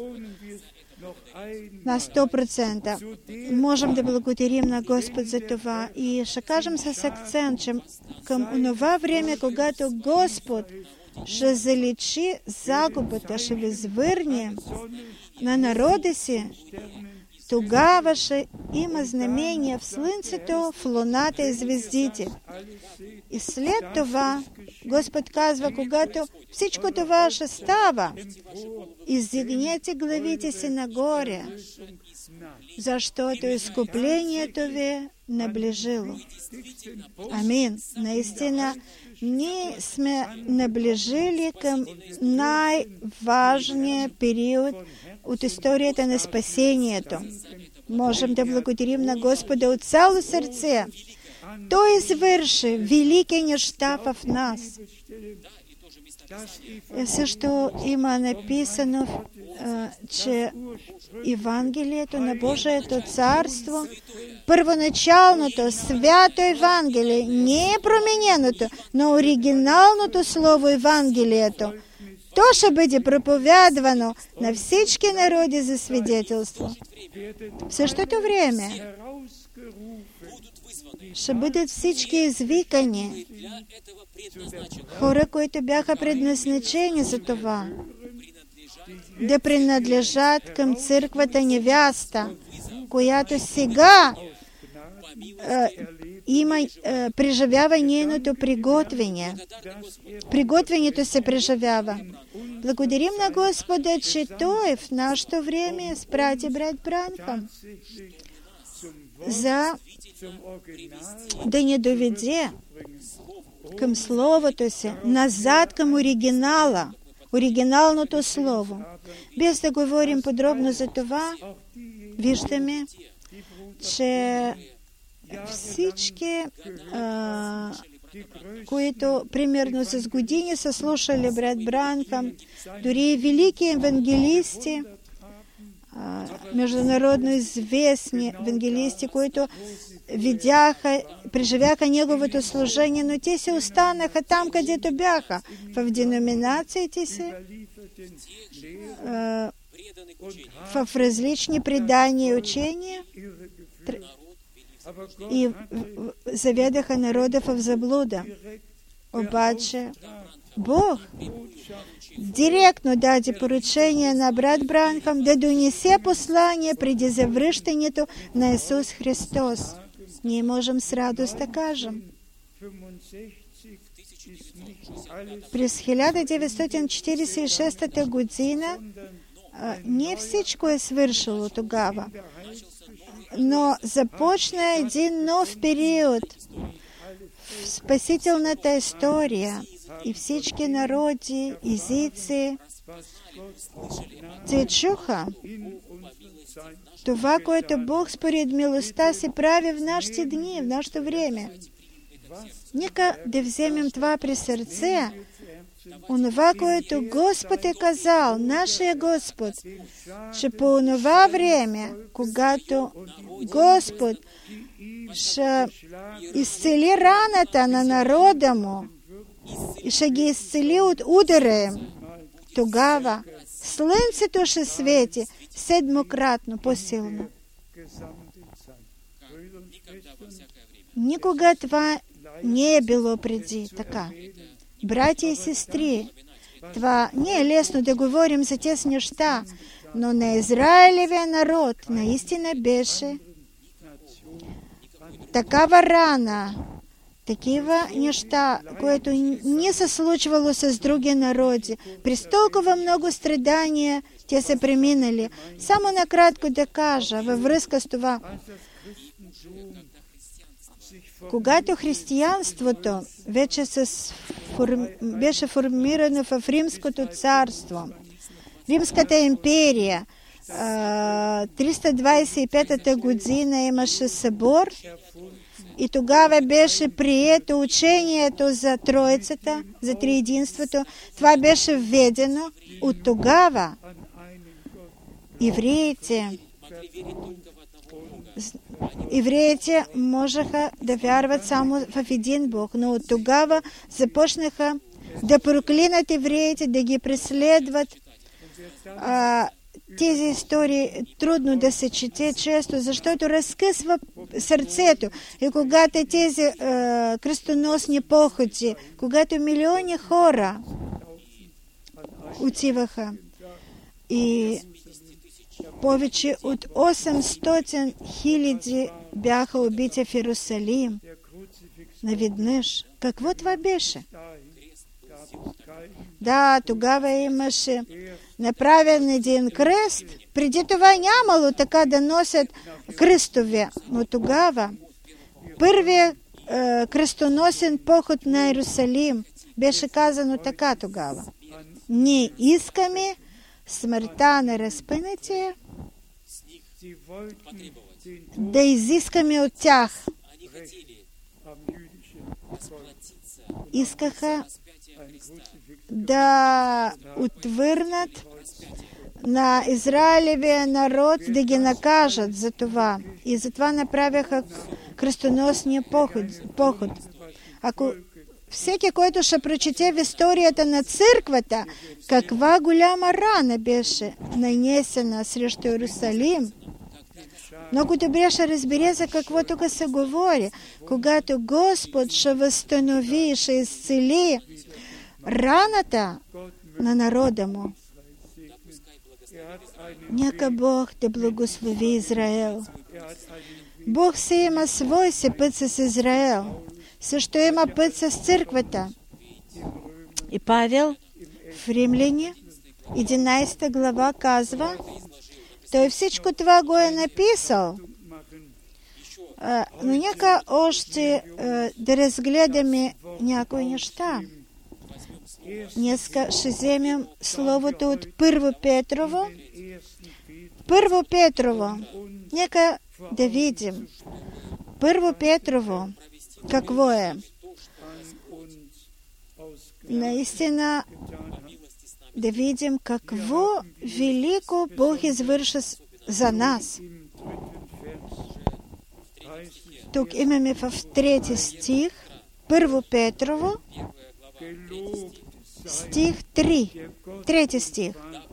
На сто процента. Можем да благодарим на Господ за това. И ще кажем с акцент, че към онова време, когато Господ ще заличи загубата, ще възвърне на народа си, тогава ще има знамения в Слънцето, в Луната и звездите. И след това Господ казва, когато всичко това ще става, издигнете главите си нагоре, защото изкуплението ви наближило. Амин. Наистина, ние сме наближили към най-важния период от историята на спасението. Можем да благодарим на Господа от цяло сърце. Той извърши велики неща в нас. Също има написано, че Евангелието на Божието царство, първоначалното свято Евангелие, не е промененото, но оригиналното слово Евангелието, то ще бъде проповядвано на всички народи за свидетелство. В същото време ще бъдат всички извикани хора, които бяха предназначени за това, да принадлежат към църквата невяста, която сега а, има, а, преживява нейното приготвяне. Приготвянето се преживява. Благодарим на Господа, че Той в нашето време изпрати брат Бранхам за да ни доведе към Словото си, назад към оригинала, оригиналното Слово. Без да говорим подробно за това, виждаме, че всички, а, които примерно с години са слушали брат Бранхам, дори и велики евангелисти, а, международно известни евангелисти, които видяха, преживяха неговото служение, но те си останаха там, където бяха, в деноминациите си, а, в различни предания и учения, и заведаха народа в заблуда. Обаче Бог директно даде поручение на брат Бранхам да донесе послание преди завръщането на Исус Христос. Ние можем с радост да кажем. През хиляда деветстотин четиридесет и шеста година а, не всичко е свършило тогава, но започна един нов период в спасителната история и всички народи, езици, те чуха това, което Бог според милостта си прави в нашите дни, в нашето време. Нека да вземем това при сърце, онова, което Господ е казал, нашия Господ, че по онова време, когато Господ ще изцели раната на народа му и ще ги изцели от удара им, тогава слънцето ще свети седмократно по-силно. Никога това не е било преди така. Братя и сестри, това не е лесно да говорим за тези неща, но на Израилевия народ наистина беше такава рана, такива неща, което не се случвало с други народи. През толкова много страдания те са преминали. Само накратко да кажа във връзка с това. Когато християнството вече с форм... беше формирано в Римското царство, Римската империя, триста двадесет и пета година имаше събор и тогава беше прието учението за Троицата, за Триединството. Това беше введено. От тогава евреите евреите можеха да вярват само в един Бог, но от тогава започнаха да проклинат евреите, да ги преследват. А, тези истории трудно да се чете често, защото разкъсва сърцето. И когато тези а, кръстоносни походи, когато милиони хора отиваха и повече от осемстотин хиляди бяха убити в Иерусалим наведнъж. Какво това беше? Да, тогава имаше направен един кръст. Преди това нямало така да носят кръстове. Но тогава първият е, кръстоносен поход на Иерусалим беше казано така тогава. Ние искаме смъртта на разпънатия, да изискаме от тях. Искаха да отвърнат на Израилевия народ, да ги накажат за това. И затова направяха кръстоносния поход. поход. Ако всеки, който ще прочете в историята на църквата, каква голяма рана беше нанесена срещу Иерусалим, много добре ще разбере за какво тук се говори. Когато Господ ще възстанови и ще изцели раната на народа му, нека Бог да благослови Израел. Бог си има свой си път с Израел. Също има път с църквата. И Павел в Римляни, единадесета глава казва, той всичко това го е написал. А, но нека още а, да разгледаме някои неща. Днеска ще вземем словото от Първо Петрово. Първо Петрово. Нека да видим. Първо Петрово. Какво е? Наистина да видим какво велико Бог извърши за нас. Тук имаме в трети стих, Първо Петрово, стих три. Трети стих.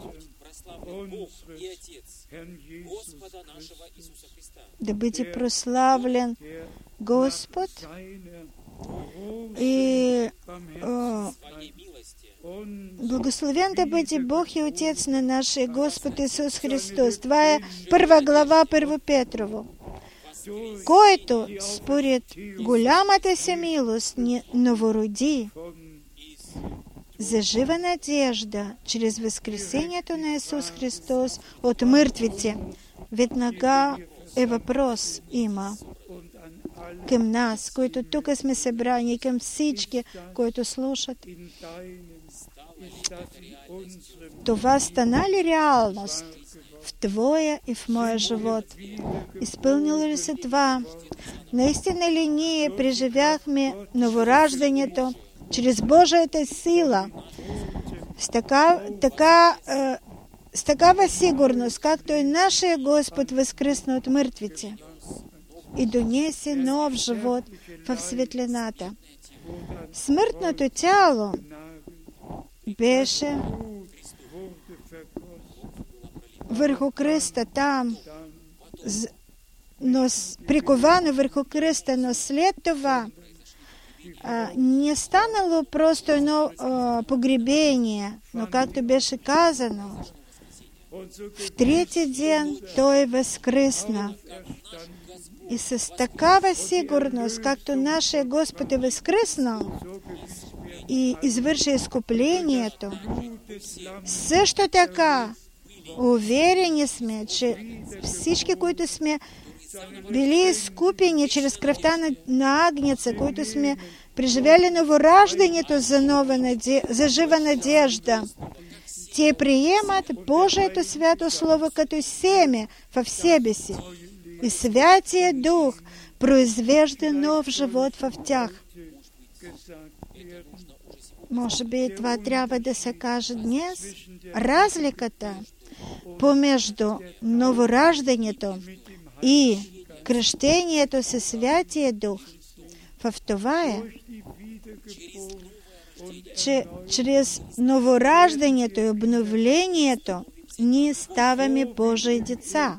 Да бъде прославлен Господ и о, благословен да бъде Бог и Отец на нашия Господ Исус Христос. Това е първа глава Първо Петрово, който според голямата си милост ни новороди за жива надежда чрез възкресението на Исус Христос от мъртвите. Веднага е въпрос има към нас, които тук сме събрани, към всички, които слушат. Това стана ли реалност в твоя и в моя живот? Изпълнило ли се това? Наистина ли ние преживяхме новораждането чрез Божията сила с, така, така, е, с такава сигурност, както и нашия Господ възкръсна от мъртвите и донесе нов живот в светлината. Смъртното тяло беше върху кръста там, но приковано върху кръста, но след това а, не станало просто едно а, погребение, но както беше казано, в третий день той воскресна. И с такава сигурност, както нашия Господи воскреснал и извърши изкуплението, също така уверени сме, че всички, които сме били изкупени чрез кръвта на, на Агнеца, които сме преживели новораждането за, нова наде... за жива надежда, те приемат Божието свято Слово като семе в себе си. И Святия Дух произвежда нов живот в тях. Може би това трябва да се каже днес. Разликата помежду новораждането и кръщението със Святия Дух в това е, че чрез новораждането и обновлението ние ставаме Божии деца.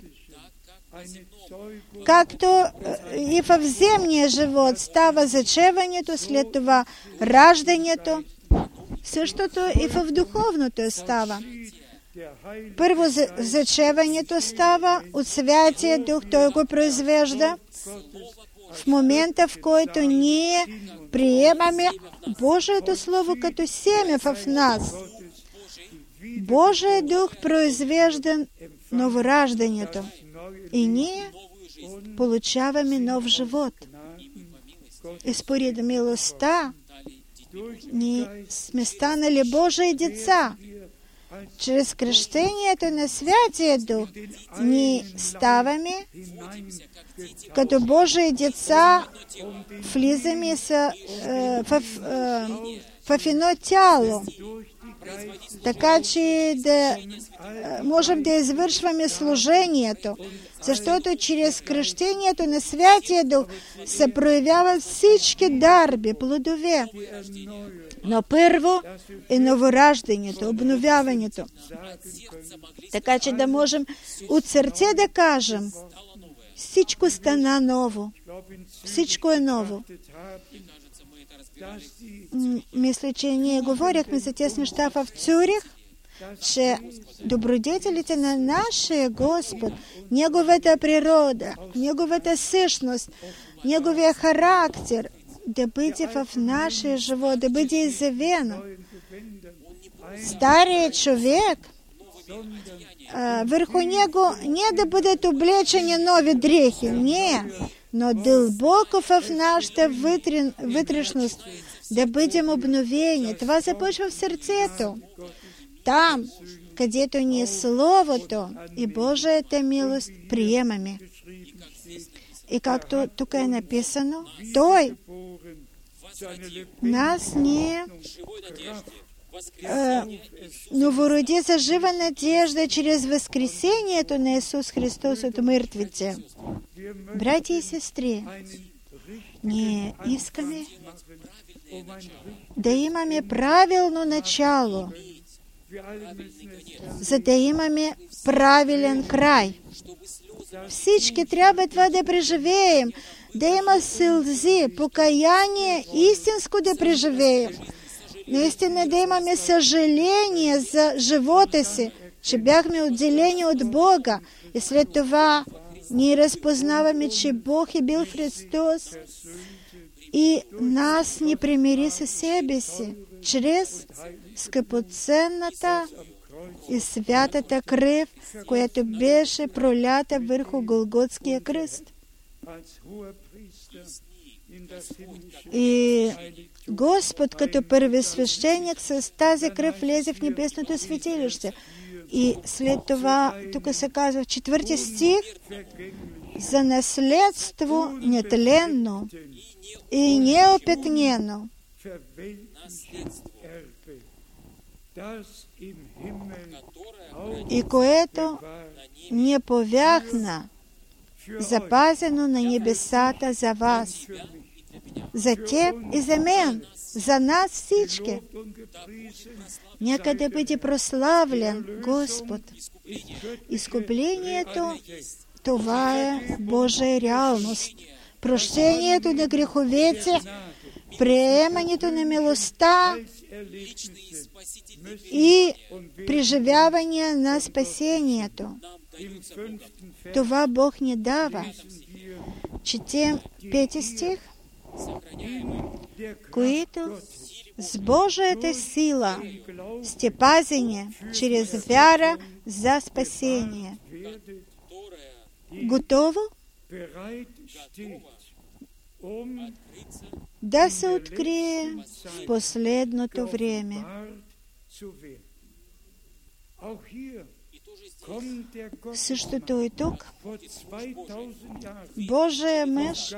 Както и в земния живот става зачеването, след това раждането, същото и в духовното става. Първо зачеването става от Святия Дух, Той го произвежда в момента, в който ние приемаме Божието Слово като семе в нас. Божия Дух произвежда новораждането и ние получаваме нов живот. И според милостта ние сме станали Божии деца. Чрез кръщението на Святия Дух ние ставаме като Божии деца, влизаме са, е, в, е, в едно тяло, така че да можем да извършваме служението, защото чрез кръщението на Святия Дух се проявяват всички дарби, плодове. Но първо е новораждането, обновяването. Така че да можем от сърце да кажем, всичко стана ново. Всичко е ново. Мисля, че ние говорихме за тези неща в Цюрих, че добродетелите на нашия Господ, Неговата природа, Неговата същност, Неговия характер, да бъде в нашия живот, да бъде изявено. Старият човек, а, върху него не да бъдат облечени нови дрехи, не, но дълбоко в нашата вътрен, вътрешност да бъдем обновени. Това започва в сърцето. Там, където ни е Словото и Божията милост, приемаме. И както тук е написано, Той нас не новороди за жива надежда чрез възкресението на Исус Христос от мъртвите. Братя и сестри, ние искаме да имаме правилно начало, за да имаме правилен край. Всички трябва това да преживеем, да има сълзи, покаяние, истинско да преживеем. Наистина да имаме съжаление за живота си, че бяхме отделени от Бога. И след това ние разпознаваме, че Бог е бил Христос и нас ни примири със себе си, чрез скъпоценната и святата кръв, която беше пролята върху Голготския кръст. И Господ като първосвещеник с тази кръв влезе в небесното светилище. И след това, тук се казва в четвърти стих, за наследство нетленно и неопетнено, и което не повяхна, запазено на небесата за вас, за теб и за мен, за нас всички. Нека да бъде прославлен Господ. Изкуплението, това е Божия реалност. Прощението на греховете приемането на милостта и преживяване на спасението. Това Бог ни дава. Четем пети стих, които с Божията сила сте пазени чрез вяра за спасение. Готово да се открие в последното време. Същото и тук. Божия мъж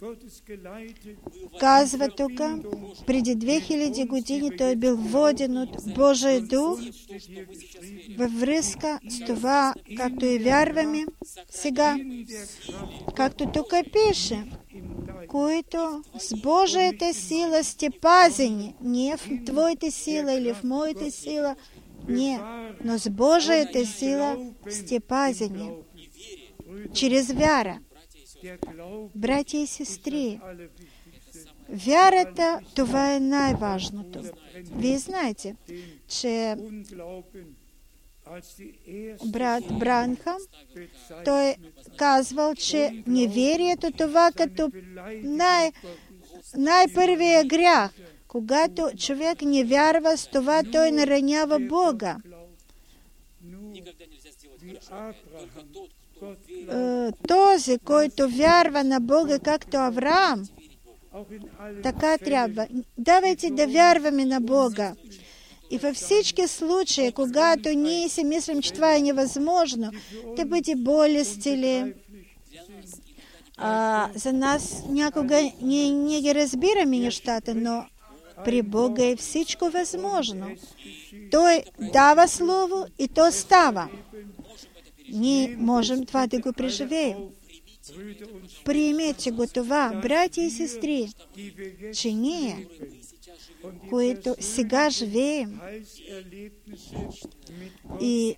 казва тук, преди две хиляди години той бил воден от Божия дух във връзка с това, както и вярваме сега, както тук пише, които с Божията сила сте пазени, не в твоята сила или в моята сила, не, но с Божията сила сте пазени чрез вяра. Братя и сестри, вярата, това е най-важното. Вие знаете, че брат Бранхам, той казвал, че неверието това като най- най-първия грях. Когато човек не вярва с това, той наранява Бога. Този, който вярва на Бога, както Авраам, така трябва. Давайте да вярваме на Бога. И във всички случаи, когато ние си мислим, че това е невъзможно, да бъде болест или а, за нас някога ние не ги разбираме нещата, но при Бога е всичко възможно. Той дава Слово и то става. Ние можем това да го преживеем. Приемете го това, братя и сестри, че ние, които сега живеем и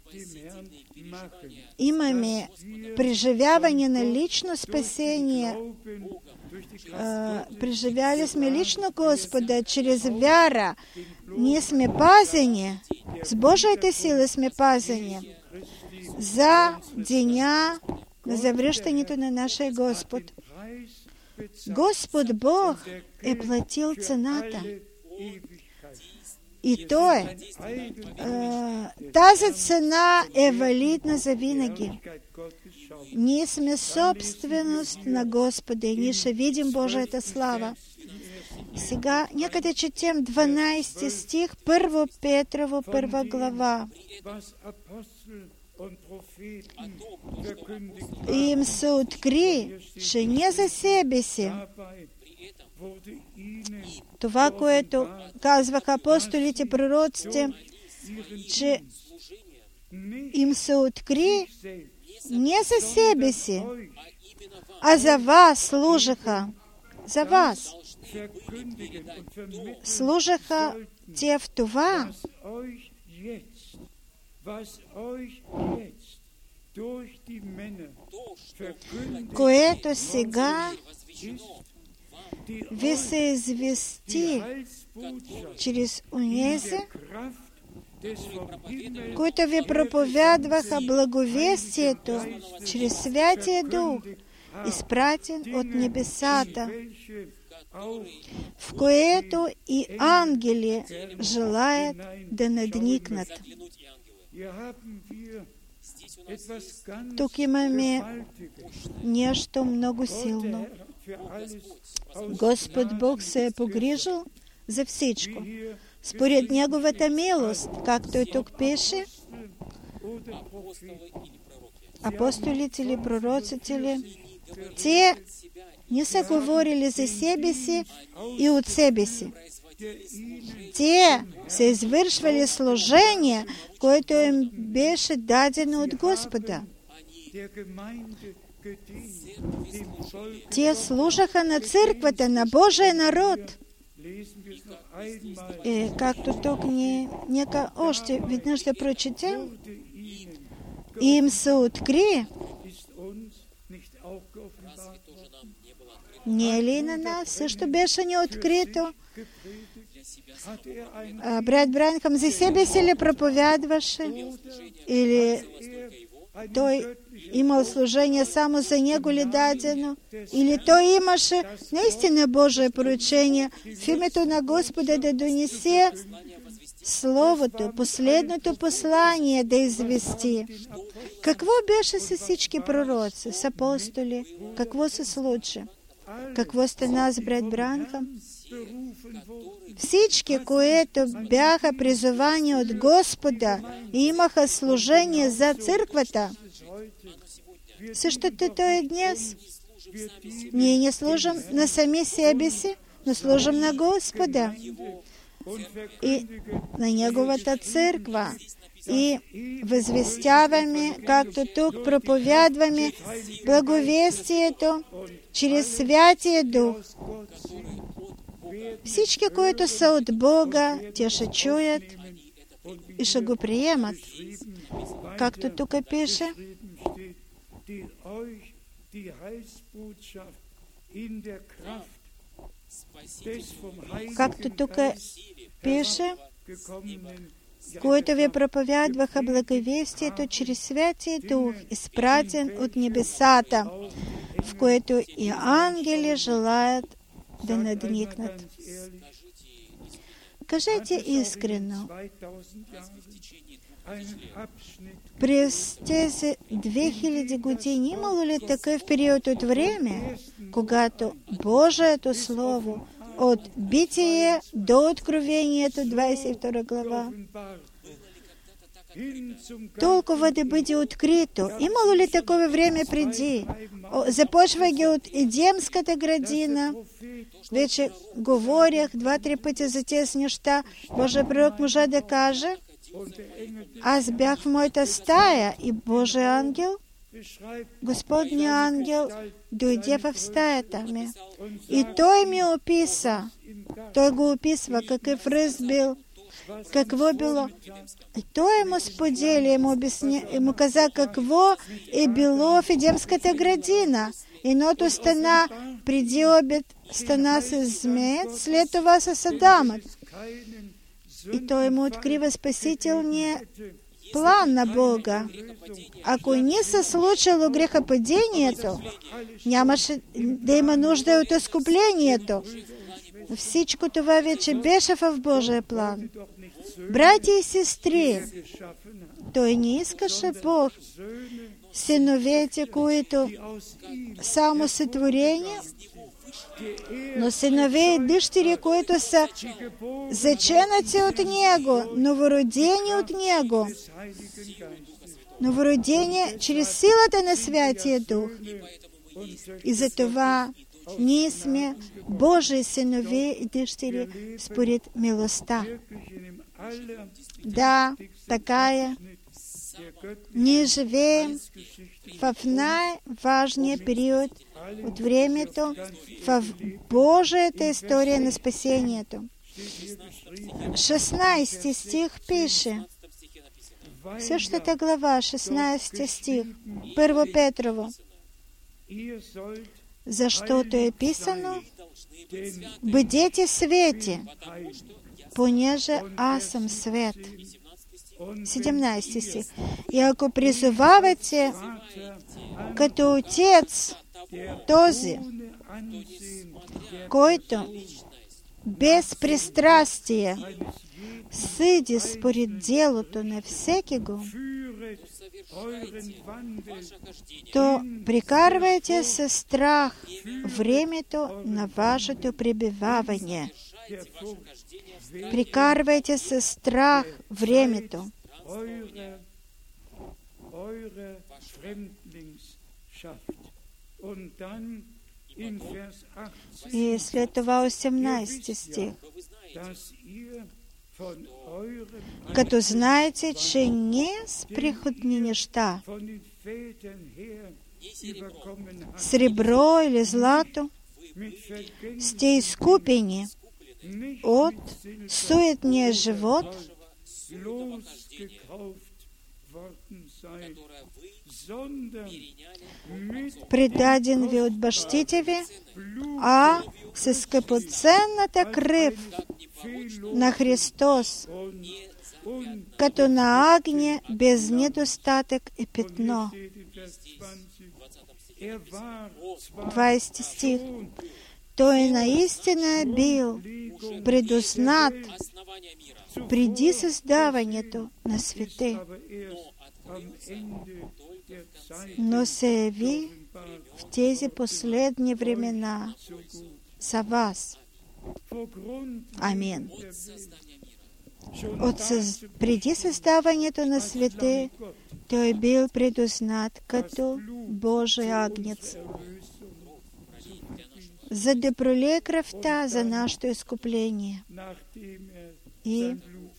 имаме преживяване на лично спасение, а, преживяли сме лично Господа чрез вяра, ние сме пазени, с Божията сила сме пазени за деня на завръщането на нашия Господ. Господ Бог е платил цената. И Той, а, тази цена е валидна за винаги. Ние сме собственост на Господа и ние ще видим Божията слава. Сега, нека да четем дванайсети стих, първо Петрово, първа глава. И им се откри, че не за себе си. Това, което казваха апостолите, пророците, че им се откри не за себе си, а за вас служаха. За вас. Служаха те в това, което сега ви се извести чрез онези, които ви проповядваха благовестието чрез Святия Дух, изпратен от небесата, в което и ангели желаят да надникнат. Тук имаме нещо много силно. Господ Бог се е погрижил за всичко. Според Неговата милост, както и тук пише, апостолите или пророците ли, те не са говорили за себе си и от себе си. Те са извършвали служение, което им беше дадено от Господа. Те служаха на църквата, на Божия народ. И както тук ни, нека още веднъж да прочетем, им се откри. не ли на нас, все, що беше ни открито? А брат Бранхам за себе си ли проповядваше? Или той имал служение само за него ли дадено? Или той имаше наистина Божие поручение в името на Господа да донесе Словото, последното послание да извести. Какво беше с всички пророци, с апостоли? Какво се случи? Какво стана с брат Бранхам? Всички, които бяха призовани от Господа и имаха служение за църквата, същото то е днес. Ние не служим на сами себе си, но служим на Господа и на Неговата църква. И възвестяваме, както тук проповядваме благовестието чрез Святия Дух. Всички, които са от Бога, те ще чуят и ще го приемат. Както тук пише, както тук пише, които ви проповядваха благовестието чрез Святия Дух, изпратен от небесата, в което и ангели желаят да надникнат. Кажете искрено, през тези две хиляди години имало ли такъв период от време, когато Божието Слово от Битие до Откровението, двадесет и втора глава, толкова да бъде открито? Имало ли такова време преди? Започва ги от Едемската градина. Вече говорях два-три пъти за тези неща. Божий пророк може да каже, аз бях в моята стая и Божий ангел, Господния ангел, дойде в стаята ми. И той ми описа, той го описва, какъв ръст бил, какво било. И той му сподели, му, обясня, му каза какво е било в Едемската градина. Едното стана преди обед, стана с змеят, след това с Адамът. И той му открива спасителния план на Бога. Ако не се случило грехопадението, нямаше да има нужда от изкуплението. Всичко това вече беше в Божия план. Братя и сестри, той не искаше Бог синовете, които само сътворени, но синове и дъщери, които са заченати от Него, новородени от Него, новородени чрез силата на Святия Дух. И за това ние сме Божии синове и дъщери според милостта. Да, така е. Ние живеем в най-важния период от времето, в Божията история на спасението. шестнадесети стих пише, същата глава, шестнадесети стих, Първо Петрово. Защото е писано, бъдете свети, понеже аз съм свет. седемнадесети стих. И ако призовавате като Отец този, който без пристрастие съди според делото на всеки го, то прекарвайте със страх времето на вашето пребиваване. Прекарвайте със страх времето. И след това осемнадесети стих. Като знаете, че не с приходни неща, сребро или злато, сте изкупени от суетния живот предаден ви от бащите ви, а със скъпоценната кръв на Христос, като на агне без недостатък и петно. двайсети стих. Той наистина е бил предузнат преди създаването на света, но се яви в тези последни времена за вас. Амин. От съз... Преди създаването на света той е бил предузнат като Божий агнец, за да пролее кръвта за нашето изкупление. И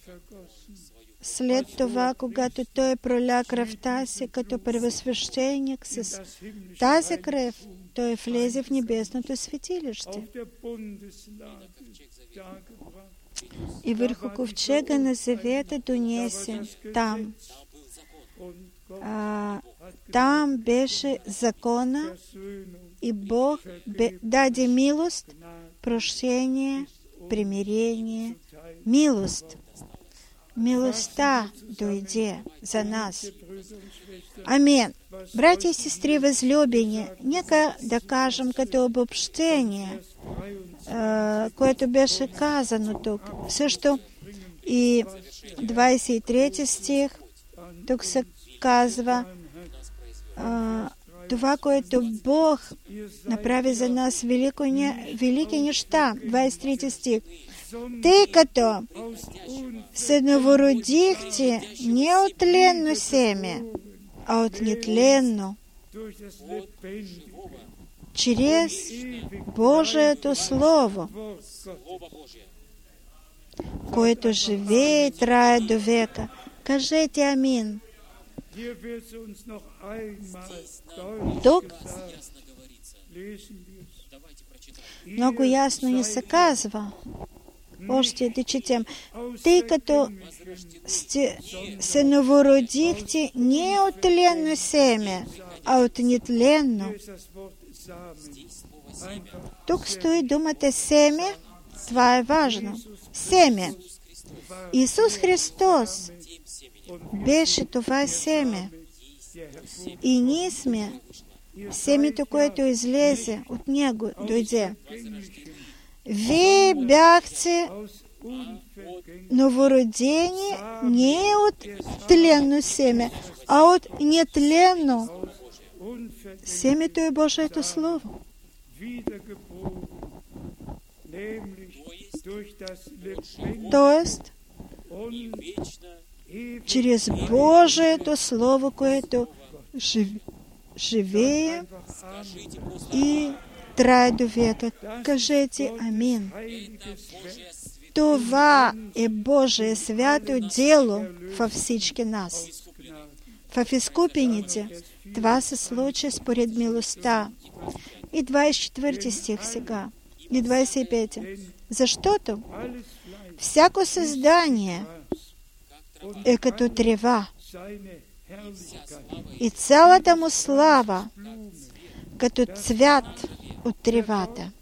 след това, когато той проля кръвта си като първосвещеник, с тази кръв той влезе в небесното светилище. И върху ковчега на завета донесе там. А, там беше закона и Бог бе, даде милост, прощение, примирение, милост. Милостта дойде за нас. Амин. Братя и сестри възлюбени, нека да кажем като обобщение, което беше казано тук. Също и двайсет и трети стих, тук се казва това, което Бог направи за нас велико, не, велики неща. двайсет и трети стих. Тъй като се новородихте не от тленно семе, а от нетленно, чрез Божието Слово, което живее и трае до века. Кажете амин. Тук много ясно ни се казва. Още да четем. Тъй като сте, се новородихте не от тленно семе, а от нетленно. Тук стои думата семе. Това е важно. Семе. Исус Христос беше това семе. И ние сме семето, което излезе от Него, дойде. Вие бяхте новородени не от тленно семе, а от нетленно. Семето е Божието Слово. Тоест, чрез Божието Слово, което жив, живее и трае до века. Кажете амин. Това е Божие свято дело във всички нас. В изкупените. Това се случи според милостта. И двайсет и четвърти стих сега. И двайсет и пети. Защото всяко създание е като трева и цялата му слава като цвят от тревата.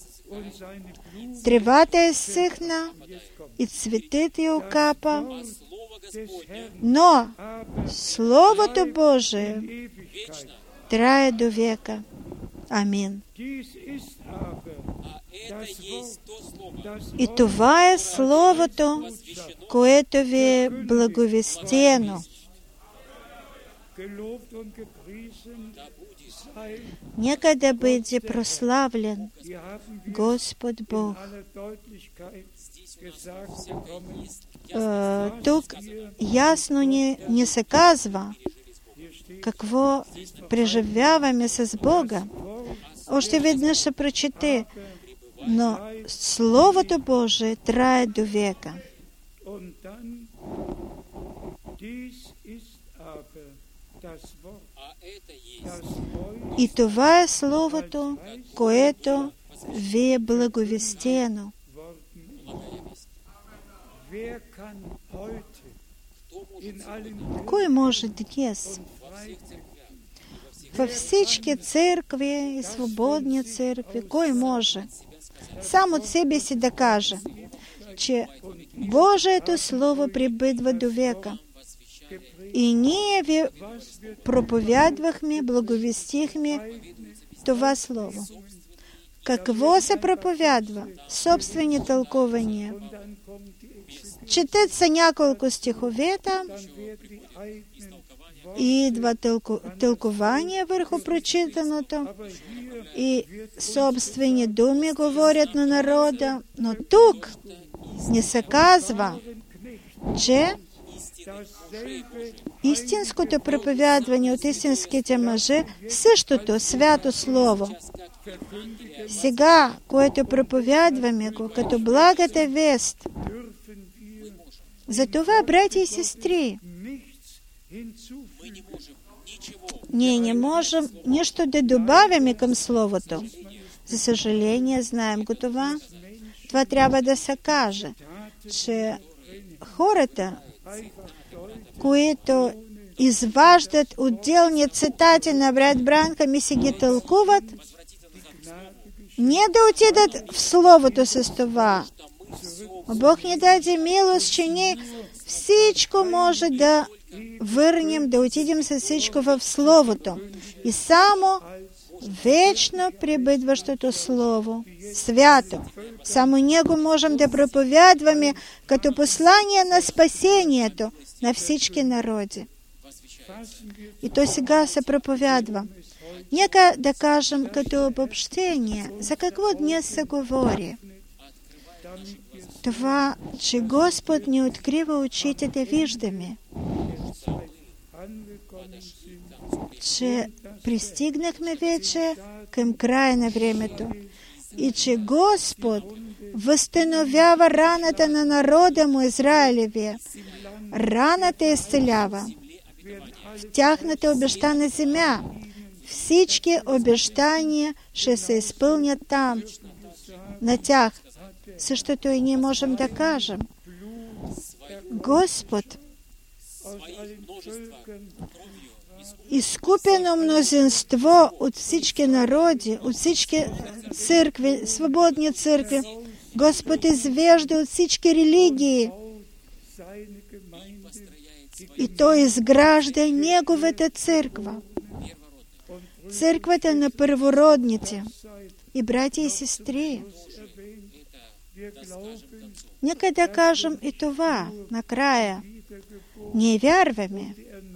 Тревата е съхна и цветът е окапа, но Словото Божие трае до века. Амин. И това е Словото, което ви е благовестено. Нека да бъде прославлен Господ Бог. Uh, тук ясно ни, ни се казва какво преживяваме с Бога. Още веднъж ще прочете, но Словото Божие трае до века. И това е Словото, което ви е благовестено. Кой може днес во всички церкви и свободні церкви, кой може сам от себе си да каже, че Божието Слово прибидва до века. И ние ви проповядвахме, благовестихме това Слово. Какво се проповядва? Собствени тълкования. Четат се няколко стихове там, и идва тълку, тълкование върху прочитаното, и собствени думи говорят на народа. Но тук не се казва, че истинското проповядване от истинските мъже, същото свято Слово. Сега, което проповядваме го, като благата вест, затова, братя и сестри, ние не можем нищо да добавяме към Словото. За съжаление, знаем го това. Това трябва да се каже, че хората, които изваждат отделни цитати на брат Бранхам и си ги тълкуват, не да отидат в Словото с това. Бог ни даде милост, че ние всичко може да върнем, да отидем с всичко в Словото. И само вечно пребъдващото Слово, свято, само него можем да проповядваме като послание на спасението на всички народи. И то сега се проповядва. Нека да кажем като обобщение, за какво днес се говори. Това, че Господ ни открива очите да виждаме, че пристигнахме вече към края на времето и че Господ възстановява раната на народа му Израилевия. Раната изцелява в тяхната обещана земя. Всички обещания ще се изпълнят там, на тях. Същото и ние можем да кажем. Господ изкупено мнозинство от всички народи, от всички църкви, свободни църкви. Господ извежда от всички религии. И Той изгражда Неговата църква. Църквата на първородните. И братя и сестри, нека да кажем и това накрая. Ние вярваме,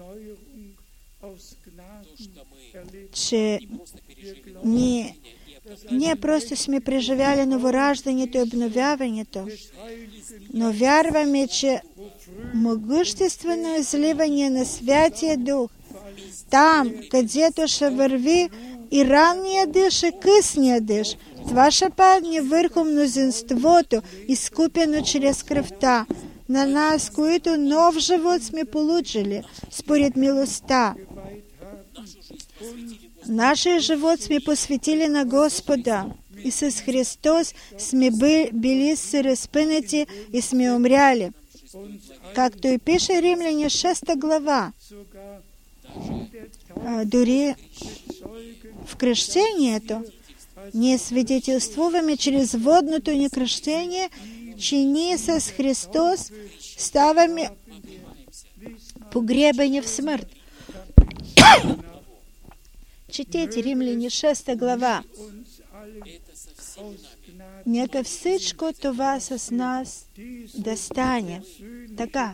че ние не просто сме преживяли новораждането и обновяването, но вярваме, че могъществено изливане на Святия Дух, там, където ще върви и ранния дъжд, и късния дъжд, това ще падне върху мнозинството, изкупено чрез кръвта, на нас, които нов живот сме получили, според милостта. Нашия живот сме посветили на Господа и с Христос сме били се разпънати и сме умряли. Както и пише Римляни шеста глава, а, дори в кръщението ние свидетелствуваме чрез водното ни кръщение, че ние с Христос ставаме погребани в смърт. Четете Римляни шеста глава. Нека всичко това с нас да стане. Така.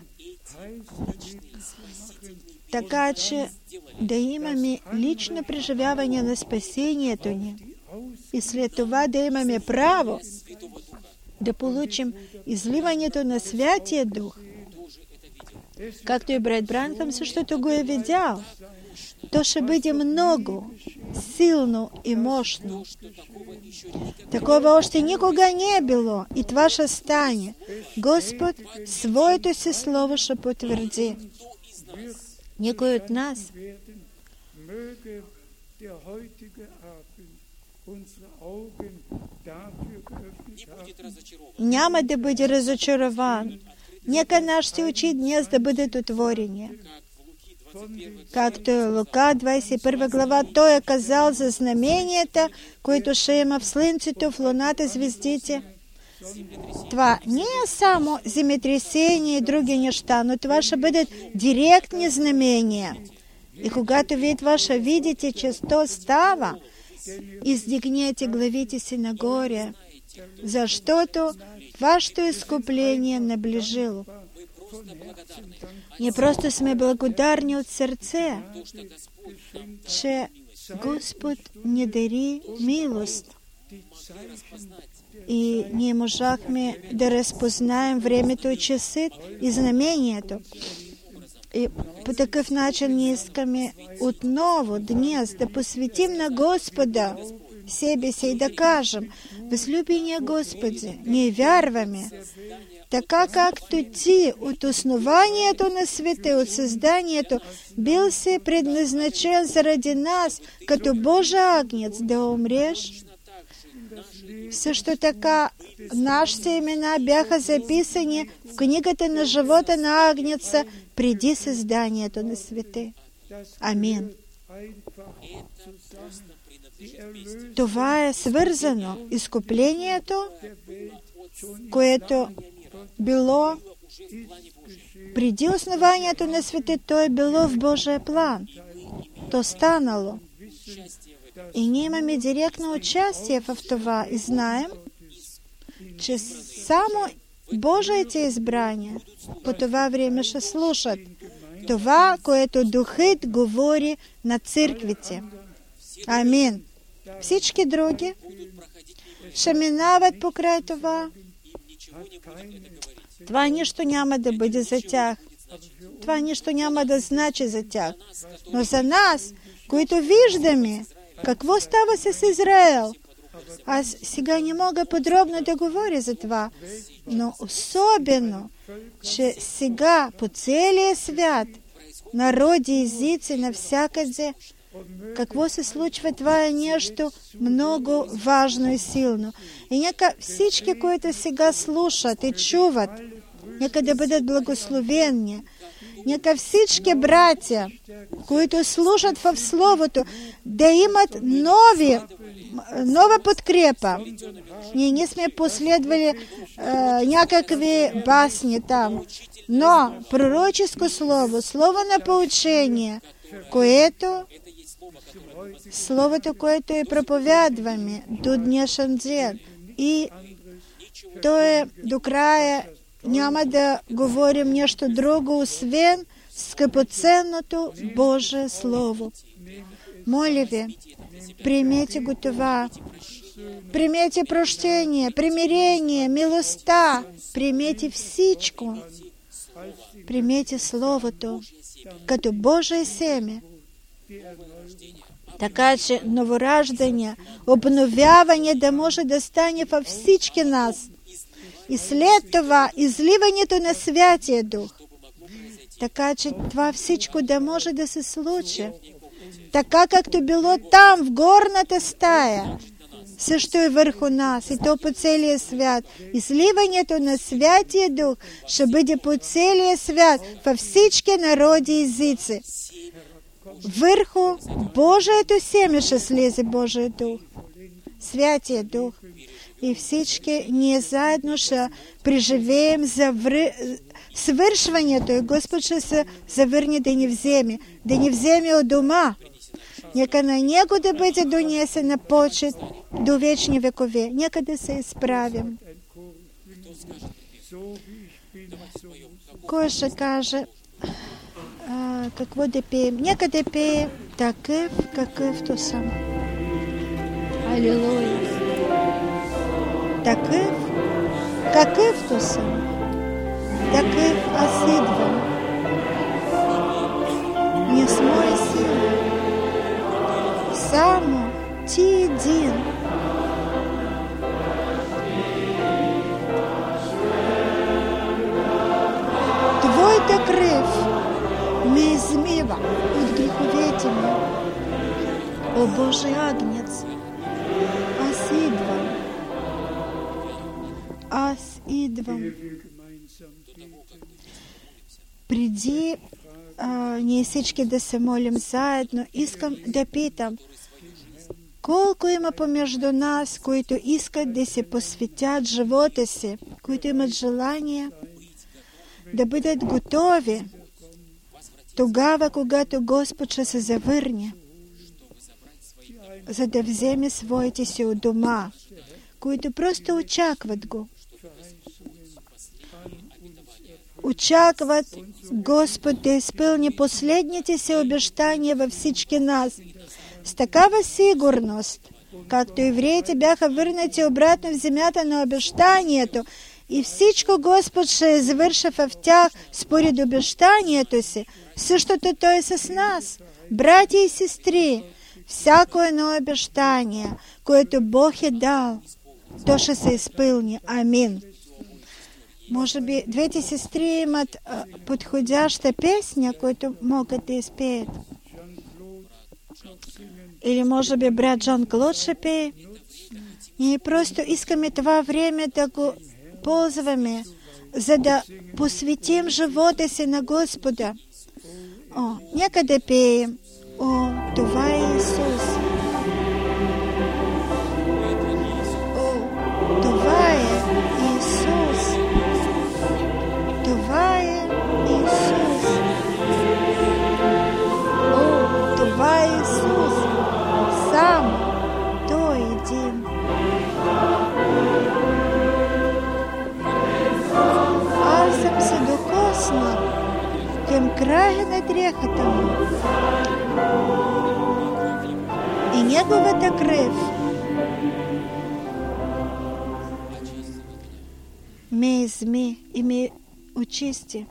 Така, че да имаме лично преживяване на спасението ни. И след това да имаме право да получим изливането на Святия Дух. Както и брат Бранхам същото го е видял. То ще бъде много силно и мощно. Такова още никога не е било. И това ще стане. Господ своето си слово ще потвърди. Никой от нас Няма да бъде разочарован. Нека нашите очи днес да бъдат отворени. Както Лука, двадесет и първа глава, той е казал за знаменията, които ще има в слънцето, в луната, звездите. Това не е само земетресение и други неща, но това ще бъдат директни знамения. И когато вие това ще видите, че то става, издигнете главите си нагоре, защото вашето изкупление наближило. Ние просто сме благодарни от сърце, че Господ ни дари милост. И ние можахме да разпознаем времето и часът и знамението. И по такъв начин ние искаме отново днес да посветим на Господа себе си и да кажем: възлюбения Господи, ние вярваме, така както Ти от основанието на света, от създанието, бил си предназначен заради нас, като Божий агнец, да умреш. Също така, нашите имена бяха записани в книгата на живота на агнеца преди създанието на света. Амин. Това е свързано. Изкуплението, което било преди основанието на света, то е било в Божия план. То станало. И ние имаме директно участие в това и знаем, че само Божиите избрания по това време ще слушат това, което Духът говори на църквите. Амин. Всички други ще минават покрай това. Това нищо няма да бъде за тях. Това нищо няма да значи за тях. Но за нас, които виждаме какво става с Израел, аз сега не мога подробно да говоря за това, но особено, че сега по целия свят, народи, езици, навсякъде, какво се случва, това е нещо много важно и силно. И нека всички, които сега слушат и чуват, нека да бъдат благословени. Нека всички братя, които слушат в Словото, да имат нови, нова подкрепа. Ние не сме последвали е, някакви басни там, но пророческо Слово, Слово на поучение, което Словото, което и проповядваме до днешен ден. И то е до края. Няма да говорим нещо друго, освен скъпоценното Божие Слово. Моля ви, приемете го това. Приемете прощение, примирение, милостта. Приемете всичко. Приемете Словото като Божие семе. Така че новораждане, обновяване да може да стане във всички нас. И след това изливането на Святия Дух. Така че това всичко да може да се случи. Така както било там, в горната стая, също и върху нас, и то по целия свят. Изливането на Святия Дух ще бъде по целия свят, във всички народи и езици. Върху Божието семе ще слезе Божия Дух, Святия Дух. И всички ние заедно ще преживеем завр... свършването и Господ ще се завърне да ни вземе, да ни вземе от дома. Нека на Него да бъде донесена почет до вечни векове. Нека да се изправим. Кой ще каже а, какво да пеем? Нека да пеем такъв, какъвто съм. Алилуя! Такъв, какъвто съм. Такъв аз идвам. Не с моя сила. Само Ти един. Твоята кръв ме измива от греховете ми. О Божий агнец, идвам. Аз идвам. Преди а, ние всички да се молим заедно, искам да питам, колко има помежду нас, които искат да се посветят живота си, които имат желание да бъдат готови тогава, когато Господ ще се завърне, за да вземе своите си от дома, които просто очакват Го. Очакват Господ да изпълни последните си обещания във всички нас. С такава сигурност, както евреите бяха върнати обратно в земята на обещанието, и всичко Господ ще извърши в тях според обещанието си, същото Той е с нас, братя и сестри. Всяко едно обещание, което Бог е дал, то ще се изпълни. Амин. Може би двете сестри имат а, подходяща песня, която могат да изпеят. Или може би брат Жан-Клод ще пее. Ние просто искаме това време да го ползваме, за да посветим живота си на Господа. О, нека да пеем. О, това е Исус. О, това е Исус. Това е Исус. О, това е Исус. Сам Той един. Аз съм се докоснал към края на дрехата му. И неговата кръв ме изми и ме очисти.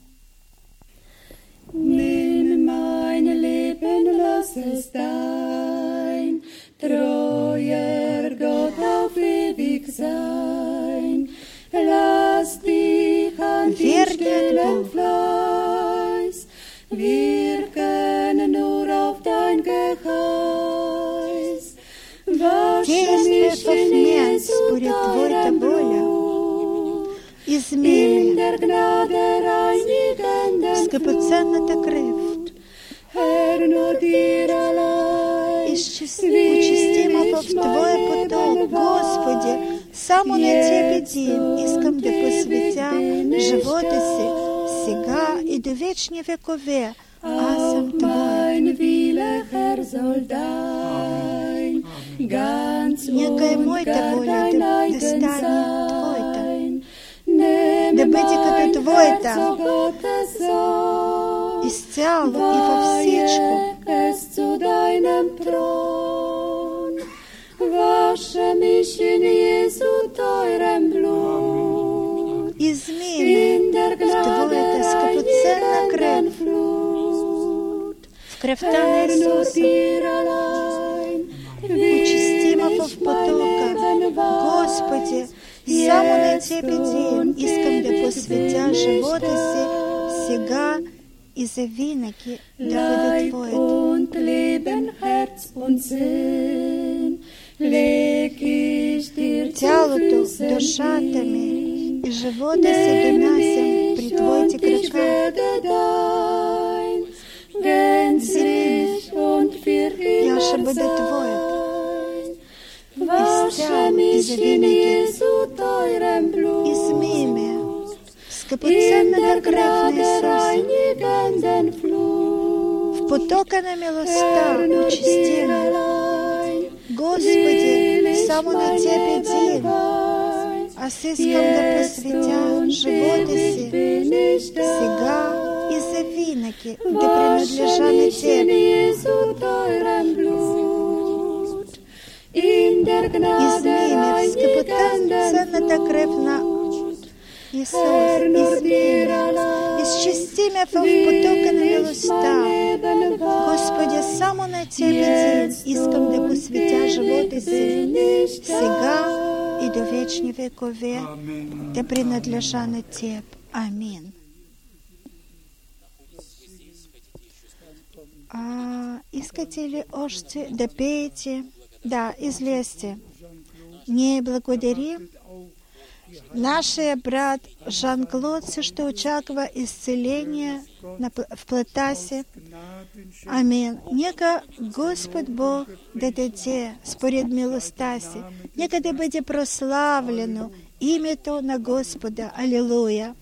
Nimm mein Leben, lass es dein treuer Gott auf ewig sein. Lass dich an den stillen Fleiß wirken nur auf dein Geheiß. Wasche mich in Jesu teurem Blut, in der Gnade reinigenden Скъпоценната кръв. Herr, nur dir allein Очисти ме в Твоя поток, Господи. Само на Тебе един искам да посветя живота си сега и до вечни векове. Аз съм Твой. Нека е моята воля да, да стане Твоята. Да бъде като Твоята. Изцяло и във всичко. Измий ме в Твоята скъпоценна кръв, в кръвта на Исуса. Очисти ме в потока. Господи, само на Тебе един искам да посветя живота си сега и завинаги да бъде Твоят. Тялото, душата ми и живота си донасям при Твоите крака. Вземи, я ще бъда Твоят. Изцяло и завинаги. Измий ме. Скъпоценната кръв на Исус. В потока на милостта очисти ме. Господи, само на Тебе един. Аз искам да посветя живота си сега и завинаги да принадлежа на Тебе. Измий ме в скъпоценната кръв на Исус, измий ме, изчисти ме в потока на милостта. Господи, само на Тебе един искам да посветя живота си сега и до вечни векове, да принадлежа на Теб. Амин. А, искате ли още да пеете? Да, излезте. ние благодарим нашия брат Жан-Клод, също очаква изцеление в плата. Амин. Нека Господ Бог да даде според милостта си. Нека да бъде прославлено името на Господа. Алилуя.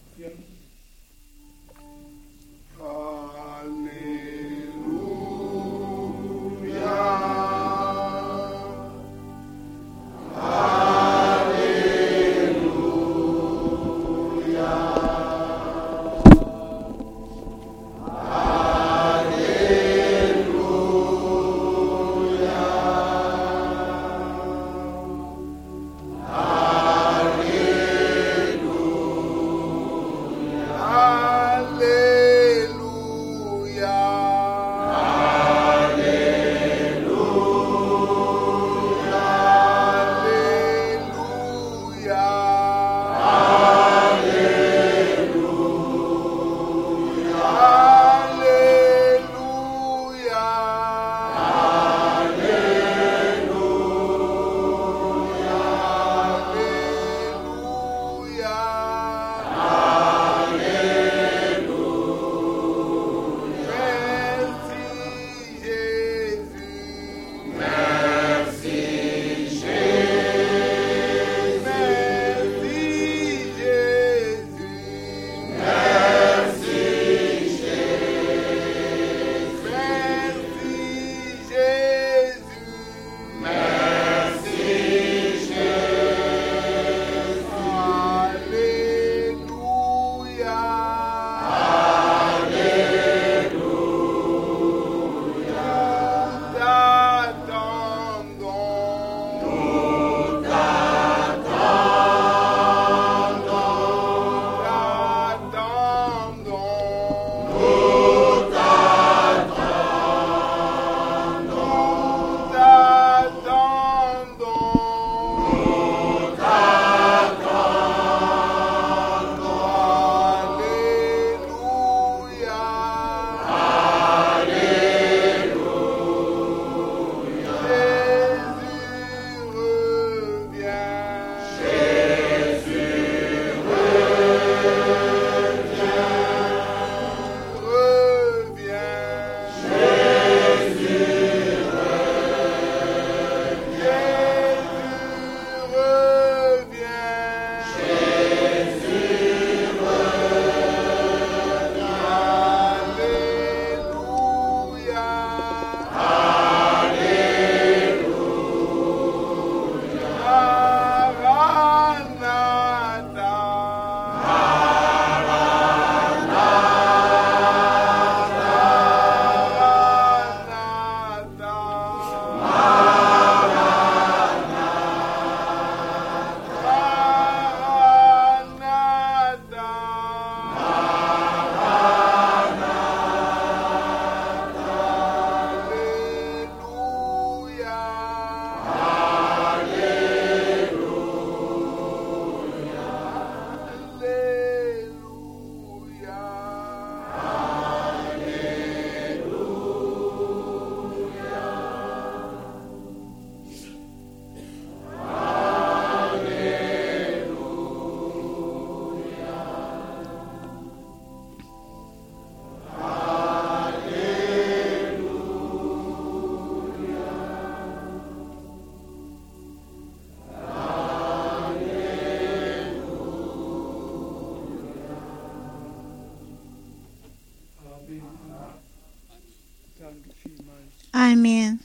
Амин.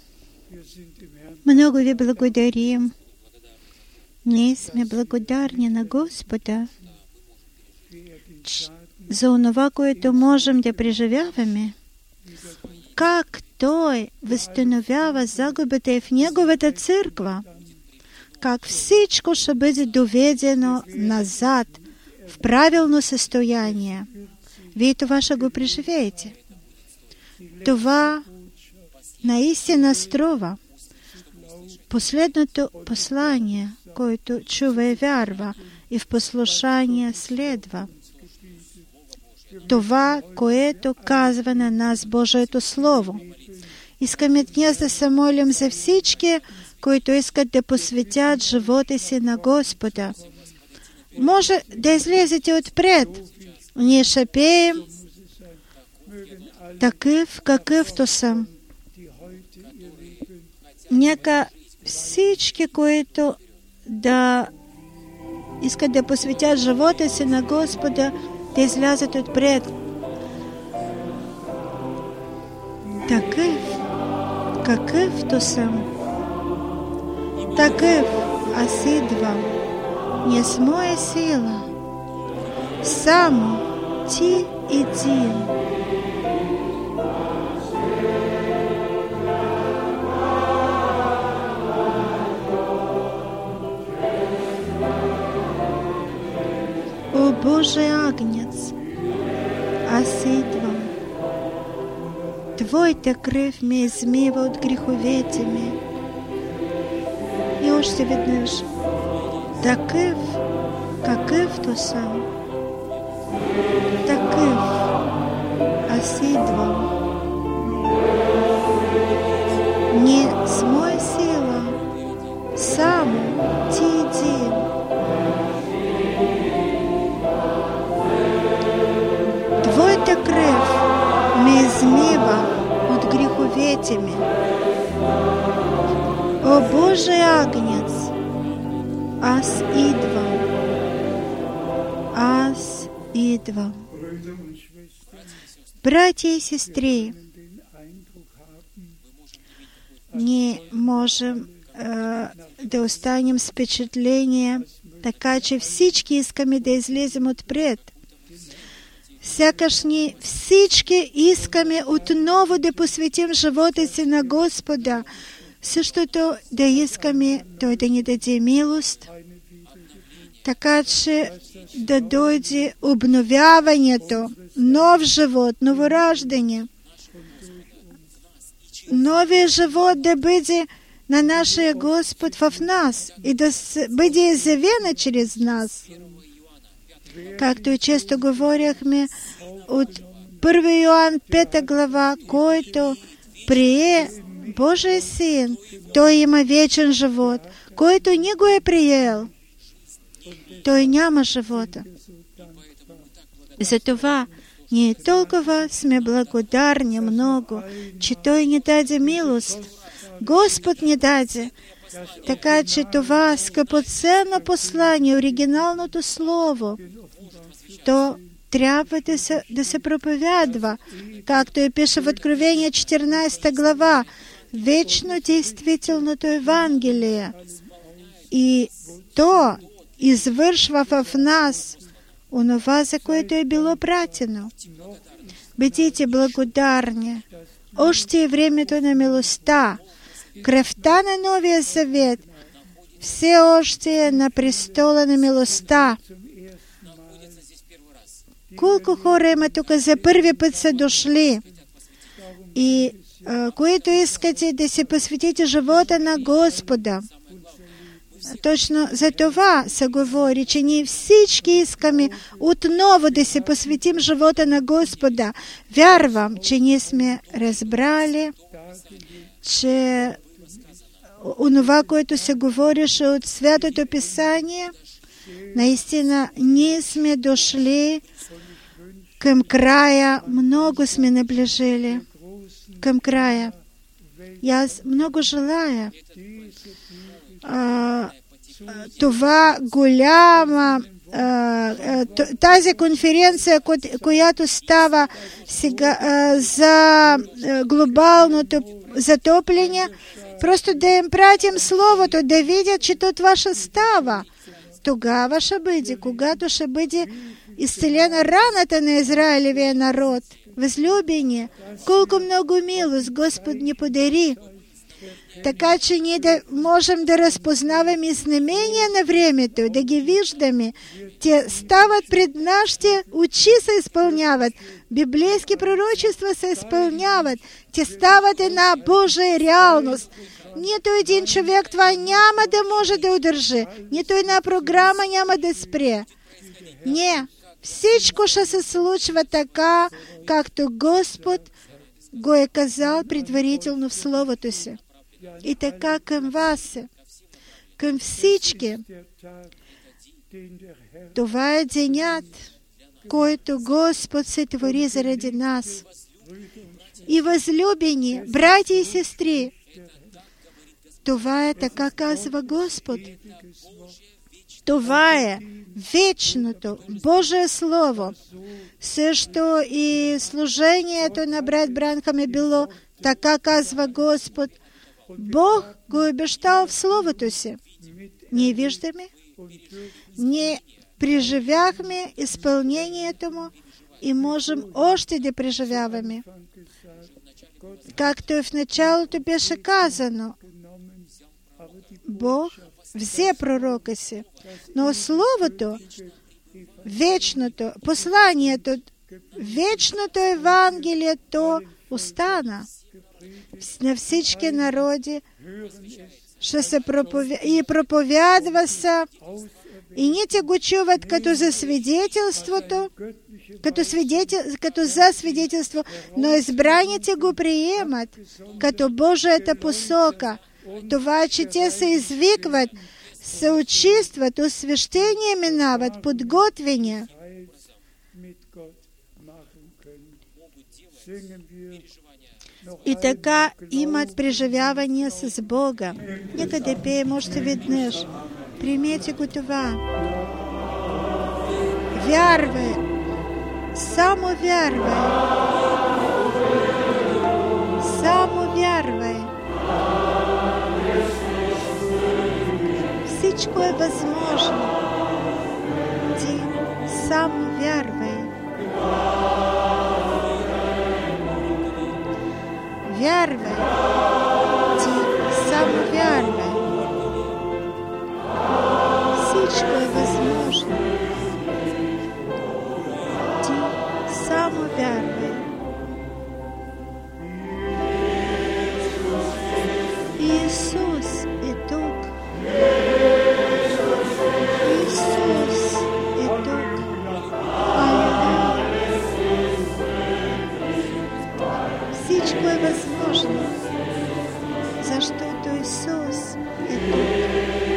Много ви благодарим. Ние сме благодарни на Господа за онова, което можем да преживяваме. Как Той възстановява загубата в Неговата църква. Как всичко ще бъде доведено назад в правилно състояние. Вие това ще го преживеете. Това наистина струва. Последното послание, което чува и вярва, и в послушание следва. Това, което казва на нас Божието Слово. Искаме днес да се молим за всички, които искат да посветят живота си на Господа. Може да излезете отпред. Ние ще пеем такъв, какъвто съм. Нека всички, които да искат да посветят живота си на Господа, да излязат отпред. Такъв, какъвто съм. Такъв аз идвам. Не с моя сила. Само ти един. О Божий Агнец, аз идвам. Твоята кръв ме измива от греховете ми. И още веднъж. Такъв, какъвто съм. Такъв, аз идвам. Не с моя сила, само ти един. Твоята кръв ме измива от греховете ми. О Божий Агнец, аз идвам. Аз идвам. Братья и сестри, ние можем э, да останем с впечатление, така че всички искаме да излезем отпред. Сякаш ние всички искаме отново да посветим живота си на Господа. Същото да искаме Той да ни даде милост, така че да дойде обновяването, нов живот, новораждане. Новия живот да бъде на нашия Господ в нас и да бъде изявена чрез нас. Както и често говорихме от първи Йоан пета глава, който прие Божий Син, той има вечен живот. Който не го е приел, той няма живота. Затова ние толкова сме благодарни много, че Той ни даде милост. Господ ни даде. Така че това скъпоценно послание, оригиналното слово, то трябва да се, да се проповядва, както и пише в Откровение четиринадесета глава, вечно действителното Евангелие. И то извършва в нас онова, за което е било пратено. Бъдете благодарни. Още е времето на милостта. Кръвта на Новия Завет все още е на престола на милостта. Колко хора има тук за първи път са дошли и а, които искате да се посветите живота на Господа. Точно за това се говори, че ние всички искаме отново да се посветим живота на Господа. Вярвам, че ние сме разбрали, че онова, което се говореше от Святото Писание, наистина ние сме дошли към края, много сме наближили към края. И аз много желая а, това голяма а, тази конференция, която става сега а, за глобалното затопляне, просто да им пратим Словото, да видят, че то това ще става. Тогава ще бъде, когато ще бъде изцелена раната на Израилевия народ. Възлюбени, колко много милост Господ ни подари. Така че ние да можем да разпознаваме знамения на времето, да ги виждаме. Те стават пред нашите очи, се изпълняват. Библейски пророчества се изпълняват. Те стават една Божия реалност. Нито един човек това няма да може да удържи. Нито една програма няма да спре. Не. Всичко ще се случва така, както Господ го е казал предварително в Словото си. І така към вас, към всички. Това е денят, който Господ сътвори заради нас. И възлюбени, братя и сестри, това е така казва Господ. Това е вечното Божие Слово. Също и служението на брат Бранхам е било така казва Господ. Бог го обещал в Словото си. Ние виждаме, ние преживяхме изпълнението му и можем още да преживяваме. Както и в началото беше казано, Бог взе пророка си, но Словото, вечното, посланието, вечното Евангелие, то остана на всички народи, ще се проповя... и проповядва се, и ните го чуват като за свидетелството, като, свидетел... като за свидетелство, но избраните го приемат като Божията посока. Това, че те се извикват, се очистват, освещение минават, подготвени. И така имат преживявания с Бога. Нека да пеем още веднъж. Примете го това. Вярвай. Само вярвай. Само вярвай. Всичко е възможно. Ти само вярвай. Вярвай. Ти само вярвай. Всичко е възможно. Ти само вярвай. Исус е тук. Исус е тук. Алелуя. Всичко е възможно, защото Исус е тук.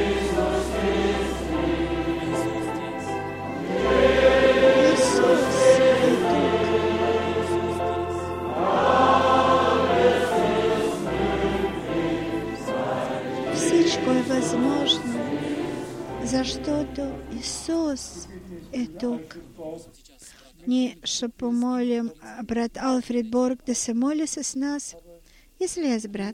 Исус е тук. Всичко е възможно, защото Исус е тук. Ние ще помолим брат Алфред Борг да се моли с нас. Излез, брат.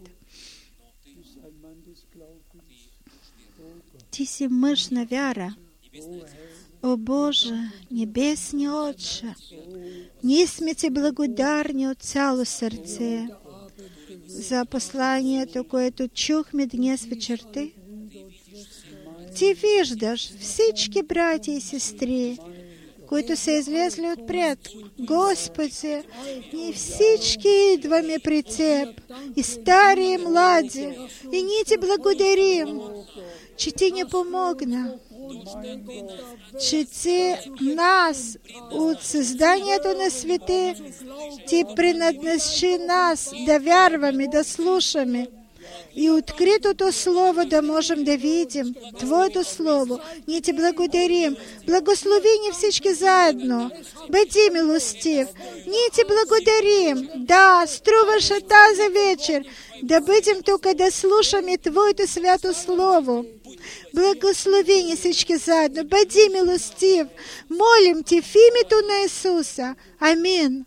Ти си мъж на вяра. О Боже, небесни Отче, ние сме ти благодарни от цяло сърце за посланието, което чухме днес вечерта. Ти виждаш всички братя и сестри, които са излезли отпред. Господи, ние всички идваме при Теб, и стари, и млади, и ние Ти благодарим, че Ти ни помогна, че Ти нас от създанието на света, Ти принадлежи нас да вярваме, да слушаме. И откритото Слово да можем да видим. Твоето Слово. Ние Ти благодарим. Благослови ни всички заедно. Бъди милостив. Ние Ти благодарим. Да, струваше тази вечер да бъдем тук, да слушаме Твоето свято Слово. Благослови ни всички заедно. Бъди милостив. Молим Ти в името на Исуса. Амин.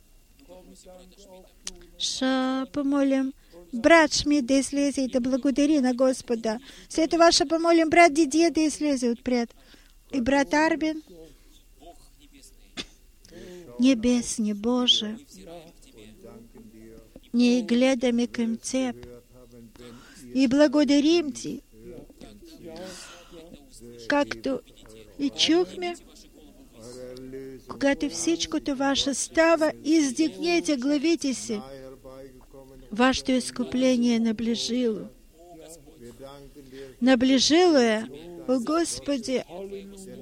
Ще помолим брат Шмидт да излезе и да благодари на Господа. След това ще помолим брат Дидие да излезе отпред. И брат Арбин. Небесни Боже, ние гледаме към Теб и благодарим Ти, както и чухме, когато всичко това ще става, издигнете главите си. Вашето изкупление е наближило. Наближило е, о Господи.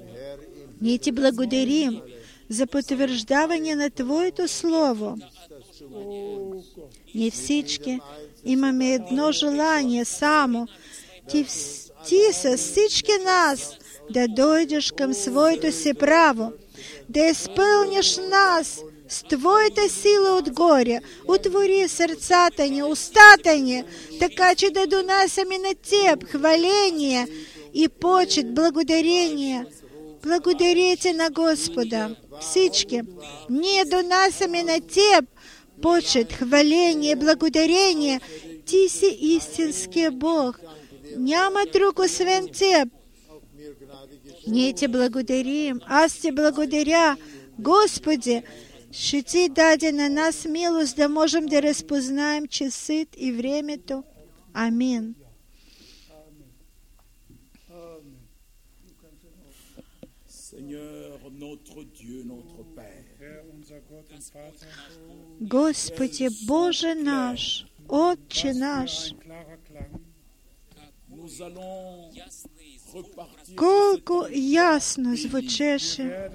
Ние Ти благодарим за потвърждаване на Твоето Слово. Ні всічки імаме одно желання само, ті, ті со всічки нас, да дойдеш кам своето си право, да испълниш нас с Твоята сила от горя, утвори сърцата ни, устата ни, така че да донасяме на Теб хваление и почет, благодарение. Благодарите на Господа. Всички. Ние донасяме на Теб почет, хваление, благодарение. Ти си истинския Бог. Няма друг освен Теб. Ние Ти благодарим. Аз Ти благодаря, Господи, що Ти даде на нас милост, да можем да разпознаем часът и времето. Амин. Господи, Боже наш, Отче наш, колко ясно звучеше.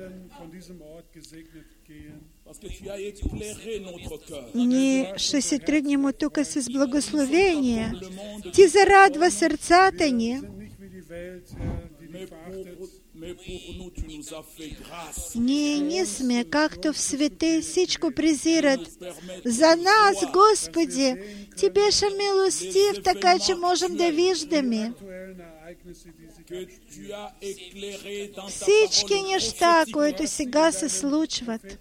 Ние ще се тръгнем от тук с благословение. Ти зарадва сърцата ни. Ние не сме, както в свете всичко презират. За нас, Господи, Ти беше милостив, така че можем да виждаме всички неща, които сега се случват.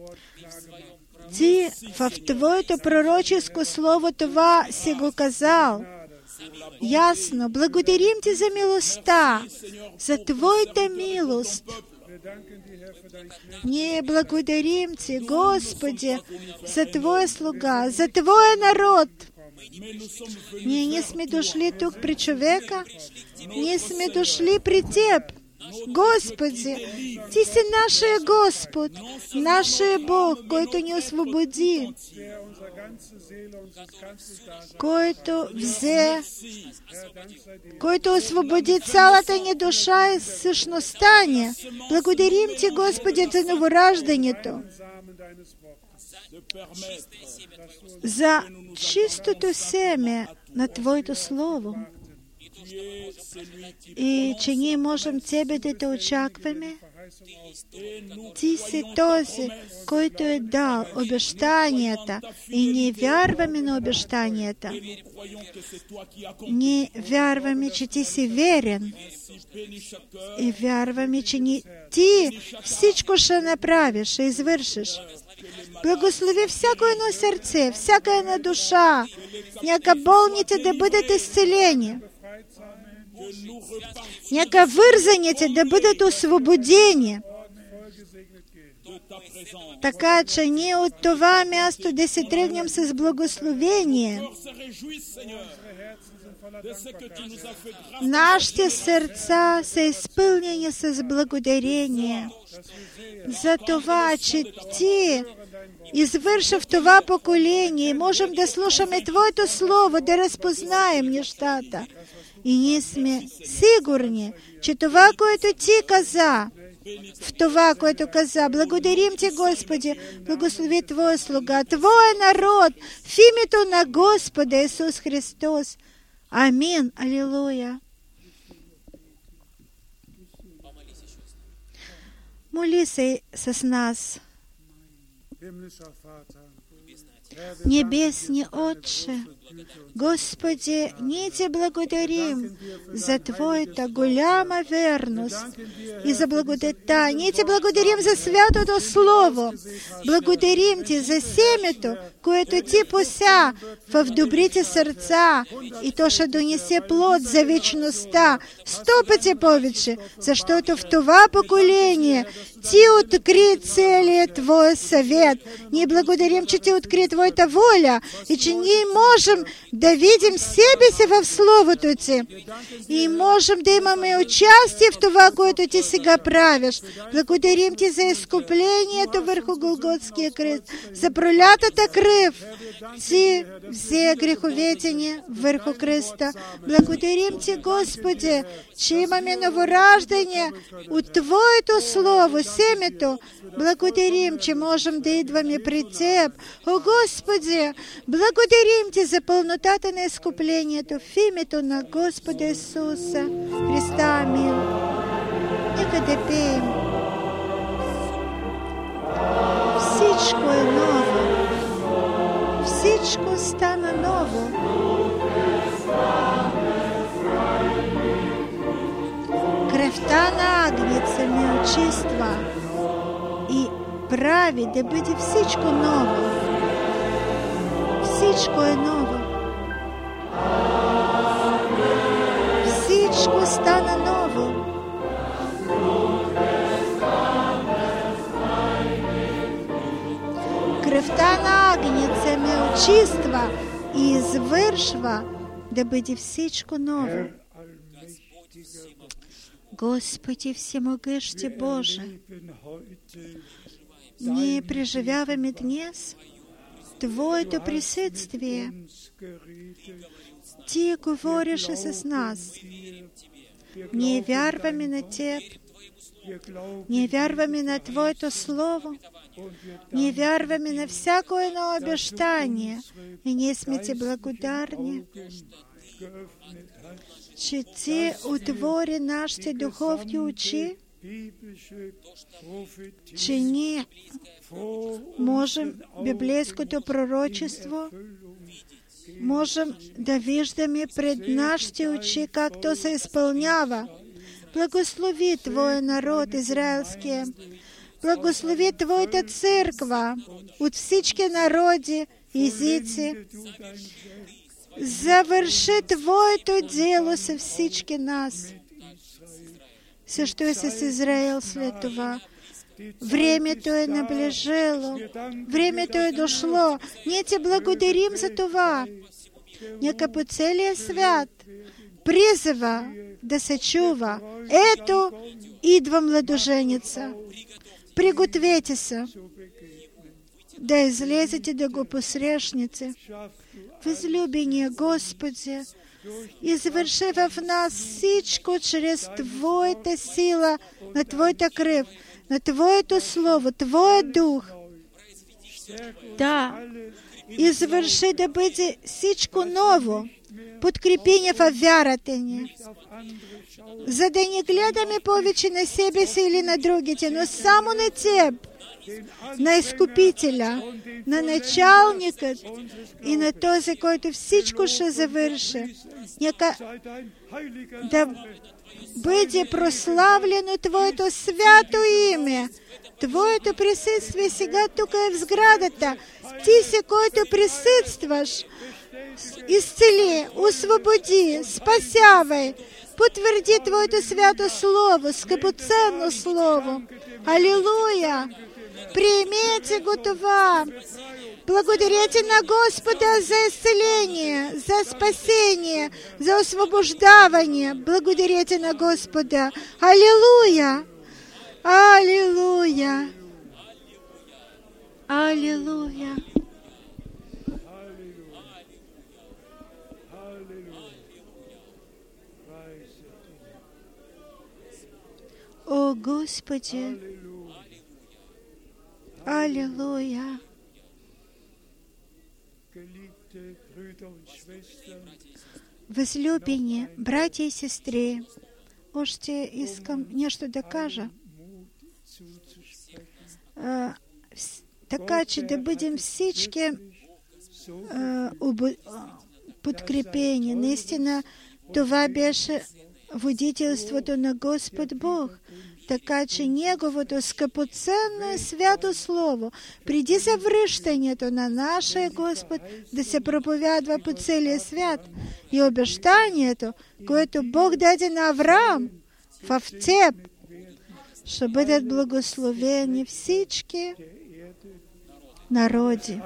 Ти в Твоето пророческо слово това си го казал. Ясно, благодарим Ти за милостта, за Твоята милост. Ние благодарим Ти, Господи, за Твоя слуга, за Твоя народ. Ние не сме дошли тук при човека, ние сме дошли при Теб. Господи, Ти си нашия Господ, нашия Бог, който ни освободи, който взе, който освободи цялата ни душа и същността ни. Благодарим Ти, Господи, за новораждането, за чистото семе на Твоето Слово. И че ние можем Тебе да те очакваме. Ти си този, който е дал обещанията и ние вярваме на обещанията. Ние вярваме, че Ти си верен и вярваме, че ни... Ти всичко ще направиш, ще извършиш. Благослови всяко едно сърце, всяка една душа. Нека болните да бъдат изцелени. Нека вързаните да бъдат освободени. Така че ние от това място да се тръгнем с благословение. Нашите сърца са изпълнени с благодарение за това, че Ти извърша в това поколение. Можем да слушаме Твоето Слово, да разпознаем нещата. И ние сме сигурни, че това, което Ти каза, в това, което каза, благодарим Ти, Господи, благослови Твоя слуга, Твоя народ, в името на Господа Исус Христос. Амин. Аллилуйя. Моли се с нас. Небесный Отче, Господи, ние Ти благодарим за Твоята голяма верност и за благодата. Ние Ти благодарим за святото Слово. Благодарим Ти за семето, което Ти пося в добрите сърца и то ще донесе плод за вечността сто пъти повече, защото в това поколение Ти откри целият Твой съвет. Ние благодарим, че Ти откри Твоята воля и че ние можем да видим себе си в Словото Ти и можем да имаме участие в това, което Ти сега правиш. Благодарим Ти за изкуплението върху Голготския кръст, за пролятата кръв. Ти взе греховете ни върху кръста. Благодарим Ти, Господи, че имаме новораждане от Твоето Слово, семето. Благодарим, че можем да идваме при Теб. О, Господи, благодарим Тебя за полнотата на изкуплението в името на Господа Исуса Христа. Амин. Нека да пеем. Всичко е ново. Всичко стана ново. Кръвта на агнеца ме очиства и прави да бъде всичко ново. Всичко е ново. Всичко стана ново. Кръвта на агнеца ме очиства и извършва да бъде всичко ново. Господи всемогъщи Боже, ние преживяваме днес Твоето присъствие. Ти говориш с нас. Ние вярваме на Теб. Ние вярваме на Твоето Слово. Ние вярваме на всяко едно обещание. И ние сме Ти благодарни, че Ти отвори нашите духовни очи, че ние можем библейското пророчество, можем да виждаме пред нашите очи, как то се изпълнява. Благослови Твоя народ израелския. Благослови Твоята църква от всички народи, езици. Завърши Твоето дело с всички нас. Също и с Израел след това. Времето е наближало. Времето е дошло. Ние Ти благодарим за това. Нека по целия свят призива да се чува. Ето, идва младоженица. Пригответе се да излезете да го посрещнете. Възлюбения Господи, извърши в нас всичко чрез Твоята сила, на Твоята кръв, на Твоето Слово, Твоя Дух. Да, извърши да бъде всичко ново, подкрепение в вярата ни, за да не гледаме повече на себе си или на другите, но само на Теб, на Изкупителя, на началникът и на този, който всичко ще завърши. Нека да бъде прославлено Твоето свято име. Твоето присъствие сега тук е в сградата. Ти си, който присъстваш. Изцели, освободи, спасявай. Потвърди Твоето свято Слово, скъпоценно Слово. Алилуя! Приемете го това. Благодарете на Господа за изцеление, за спасение, за освобождаване. Благодарете на Господа. Алилуя! Алилуя! Алилуя! О, Господи! Аллилуйя! Възлюбени, братя и сестри, още искам нещо да кажа. А, така, че да бъдем всички а, обо... подкрепени. Наистина, това беше водителството на Господ Бог. Така че Неговото скъпоценно и свято Слово, преди завръщането на нашия Господ, да се проповядва по целия свят. И обещанието, което Бог даде на Авраам, в Теб, ще бъдат благословени всички народи.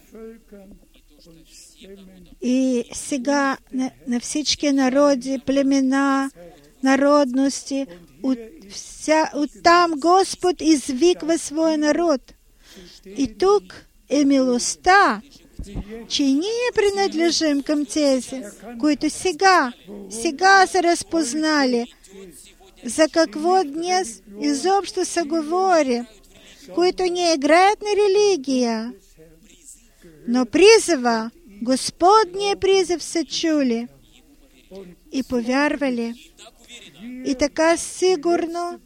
И сега на, на всички народи, племена, народности, от, вся, от там Господ извиква своя народ. И тук е милостта, че ние принадлежим към тези, които сега, сега са разпознали за какво днес изобщо се говори, които не играят на религия, но призыва, Господния призыв се чули и повярвали. И така сигурно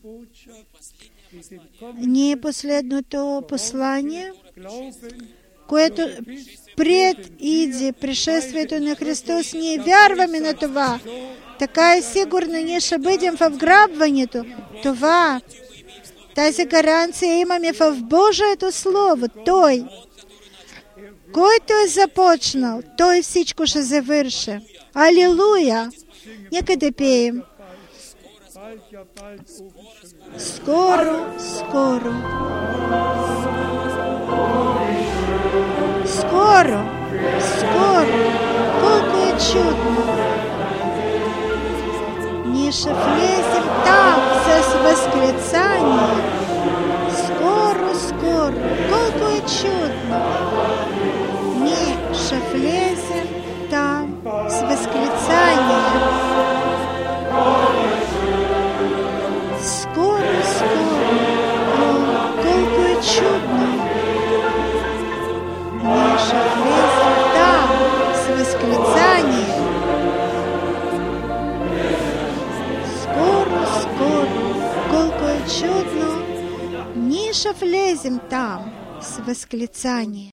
ние последното послание, което пред иди пришествието на Христос, ние вярваме на това. Така и сигурно ние ще бъдем в вграбването. Това, тази гаранция имаме в Божието Слово. Той, който е започнал, той всичко ще завърши. Алилуя! Нека да пеем. Скоро, скоро. Скоро, скоро. Колко е чудно. Ние ще влезем там с възклицание. Скоро, скоро. Колко е чудно. Ние ще влезем там с възклицание. Скоро, скоро. О, колко е чудно. Ние ще влезем там с възклицание. Скоро, скоро. Колко е чудно. Ние ще влезем там с възклицание.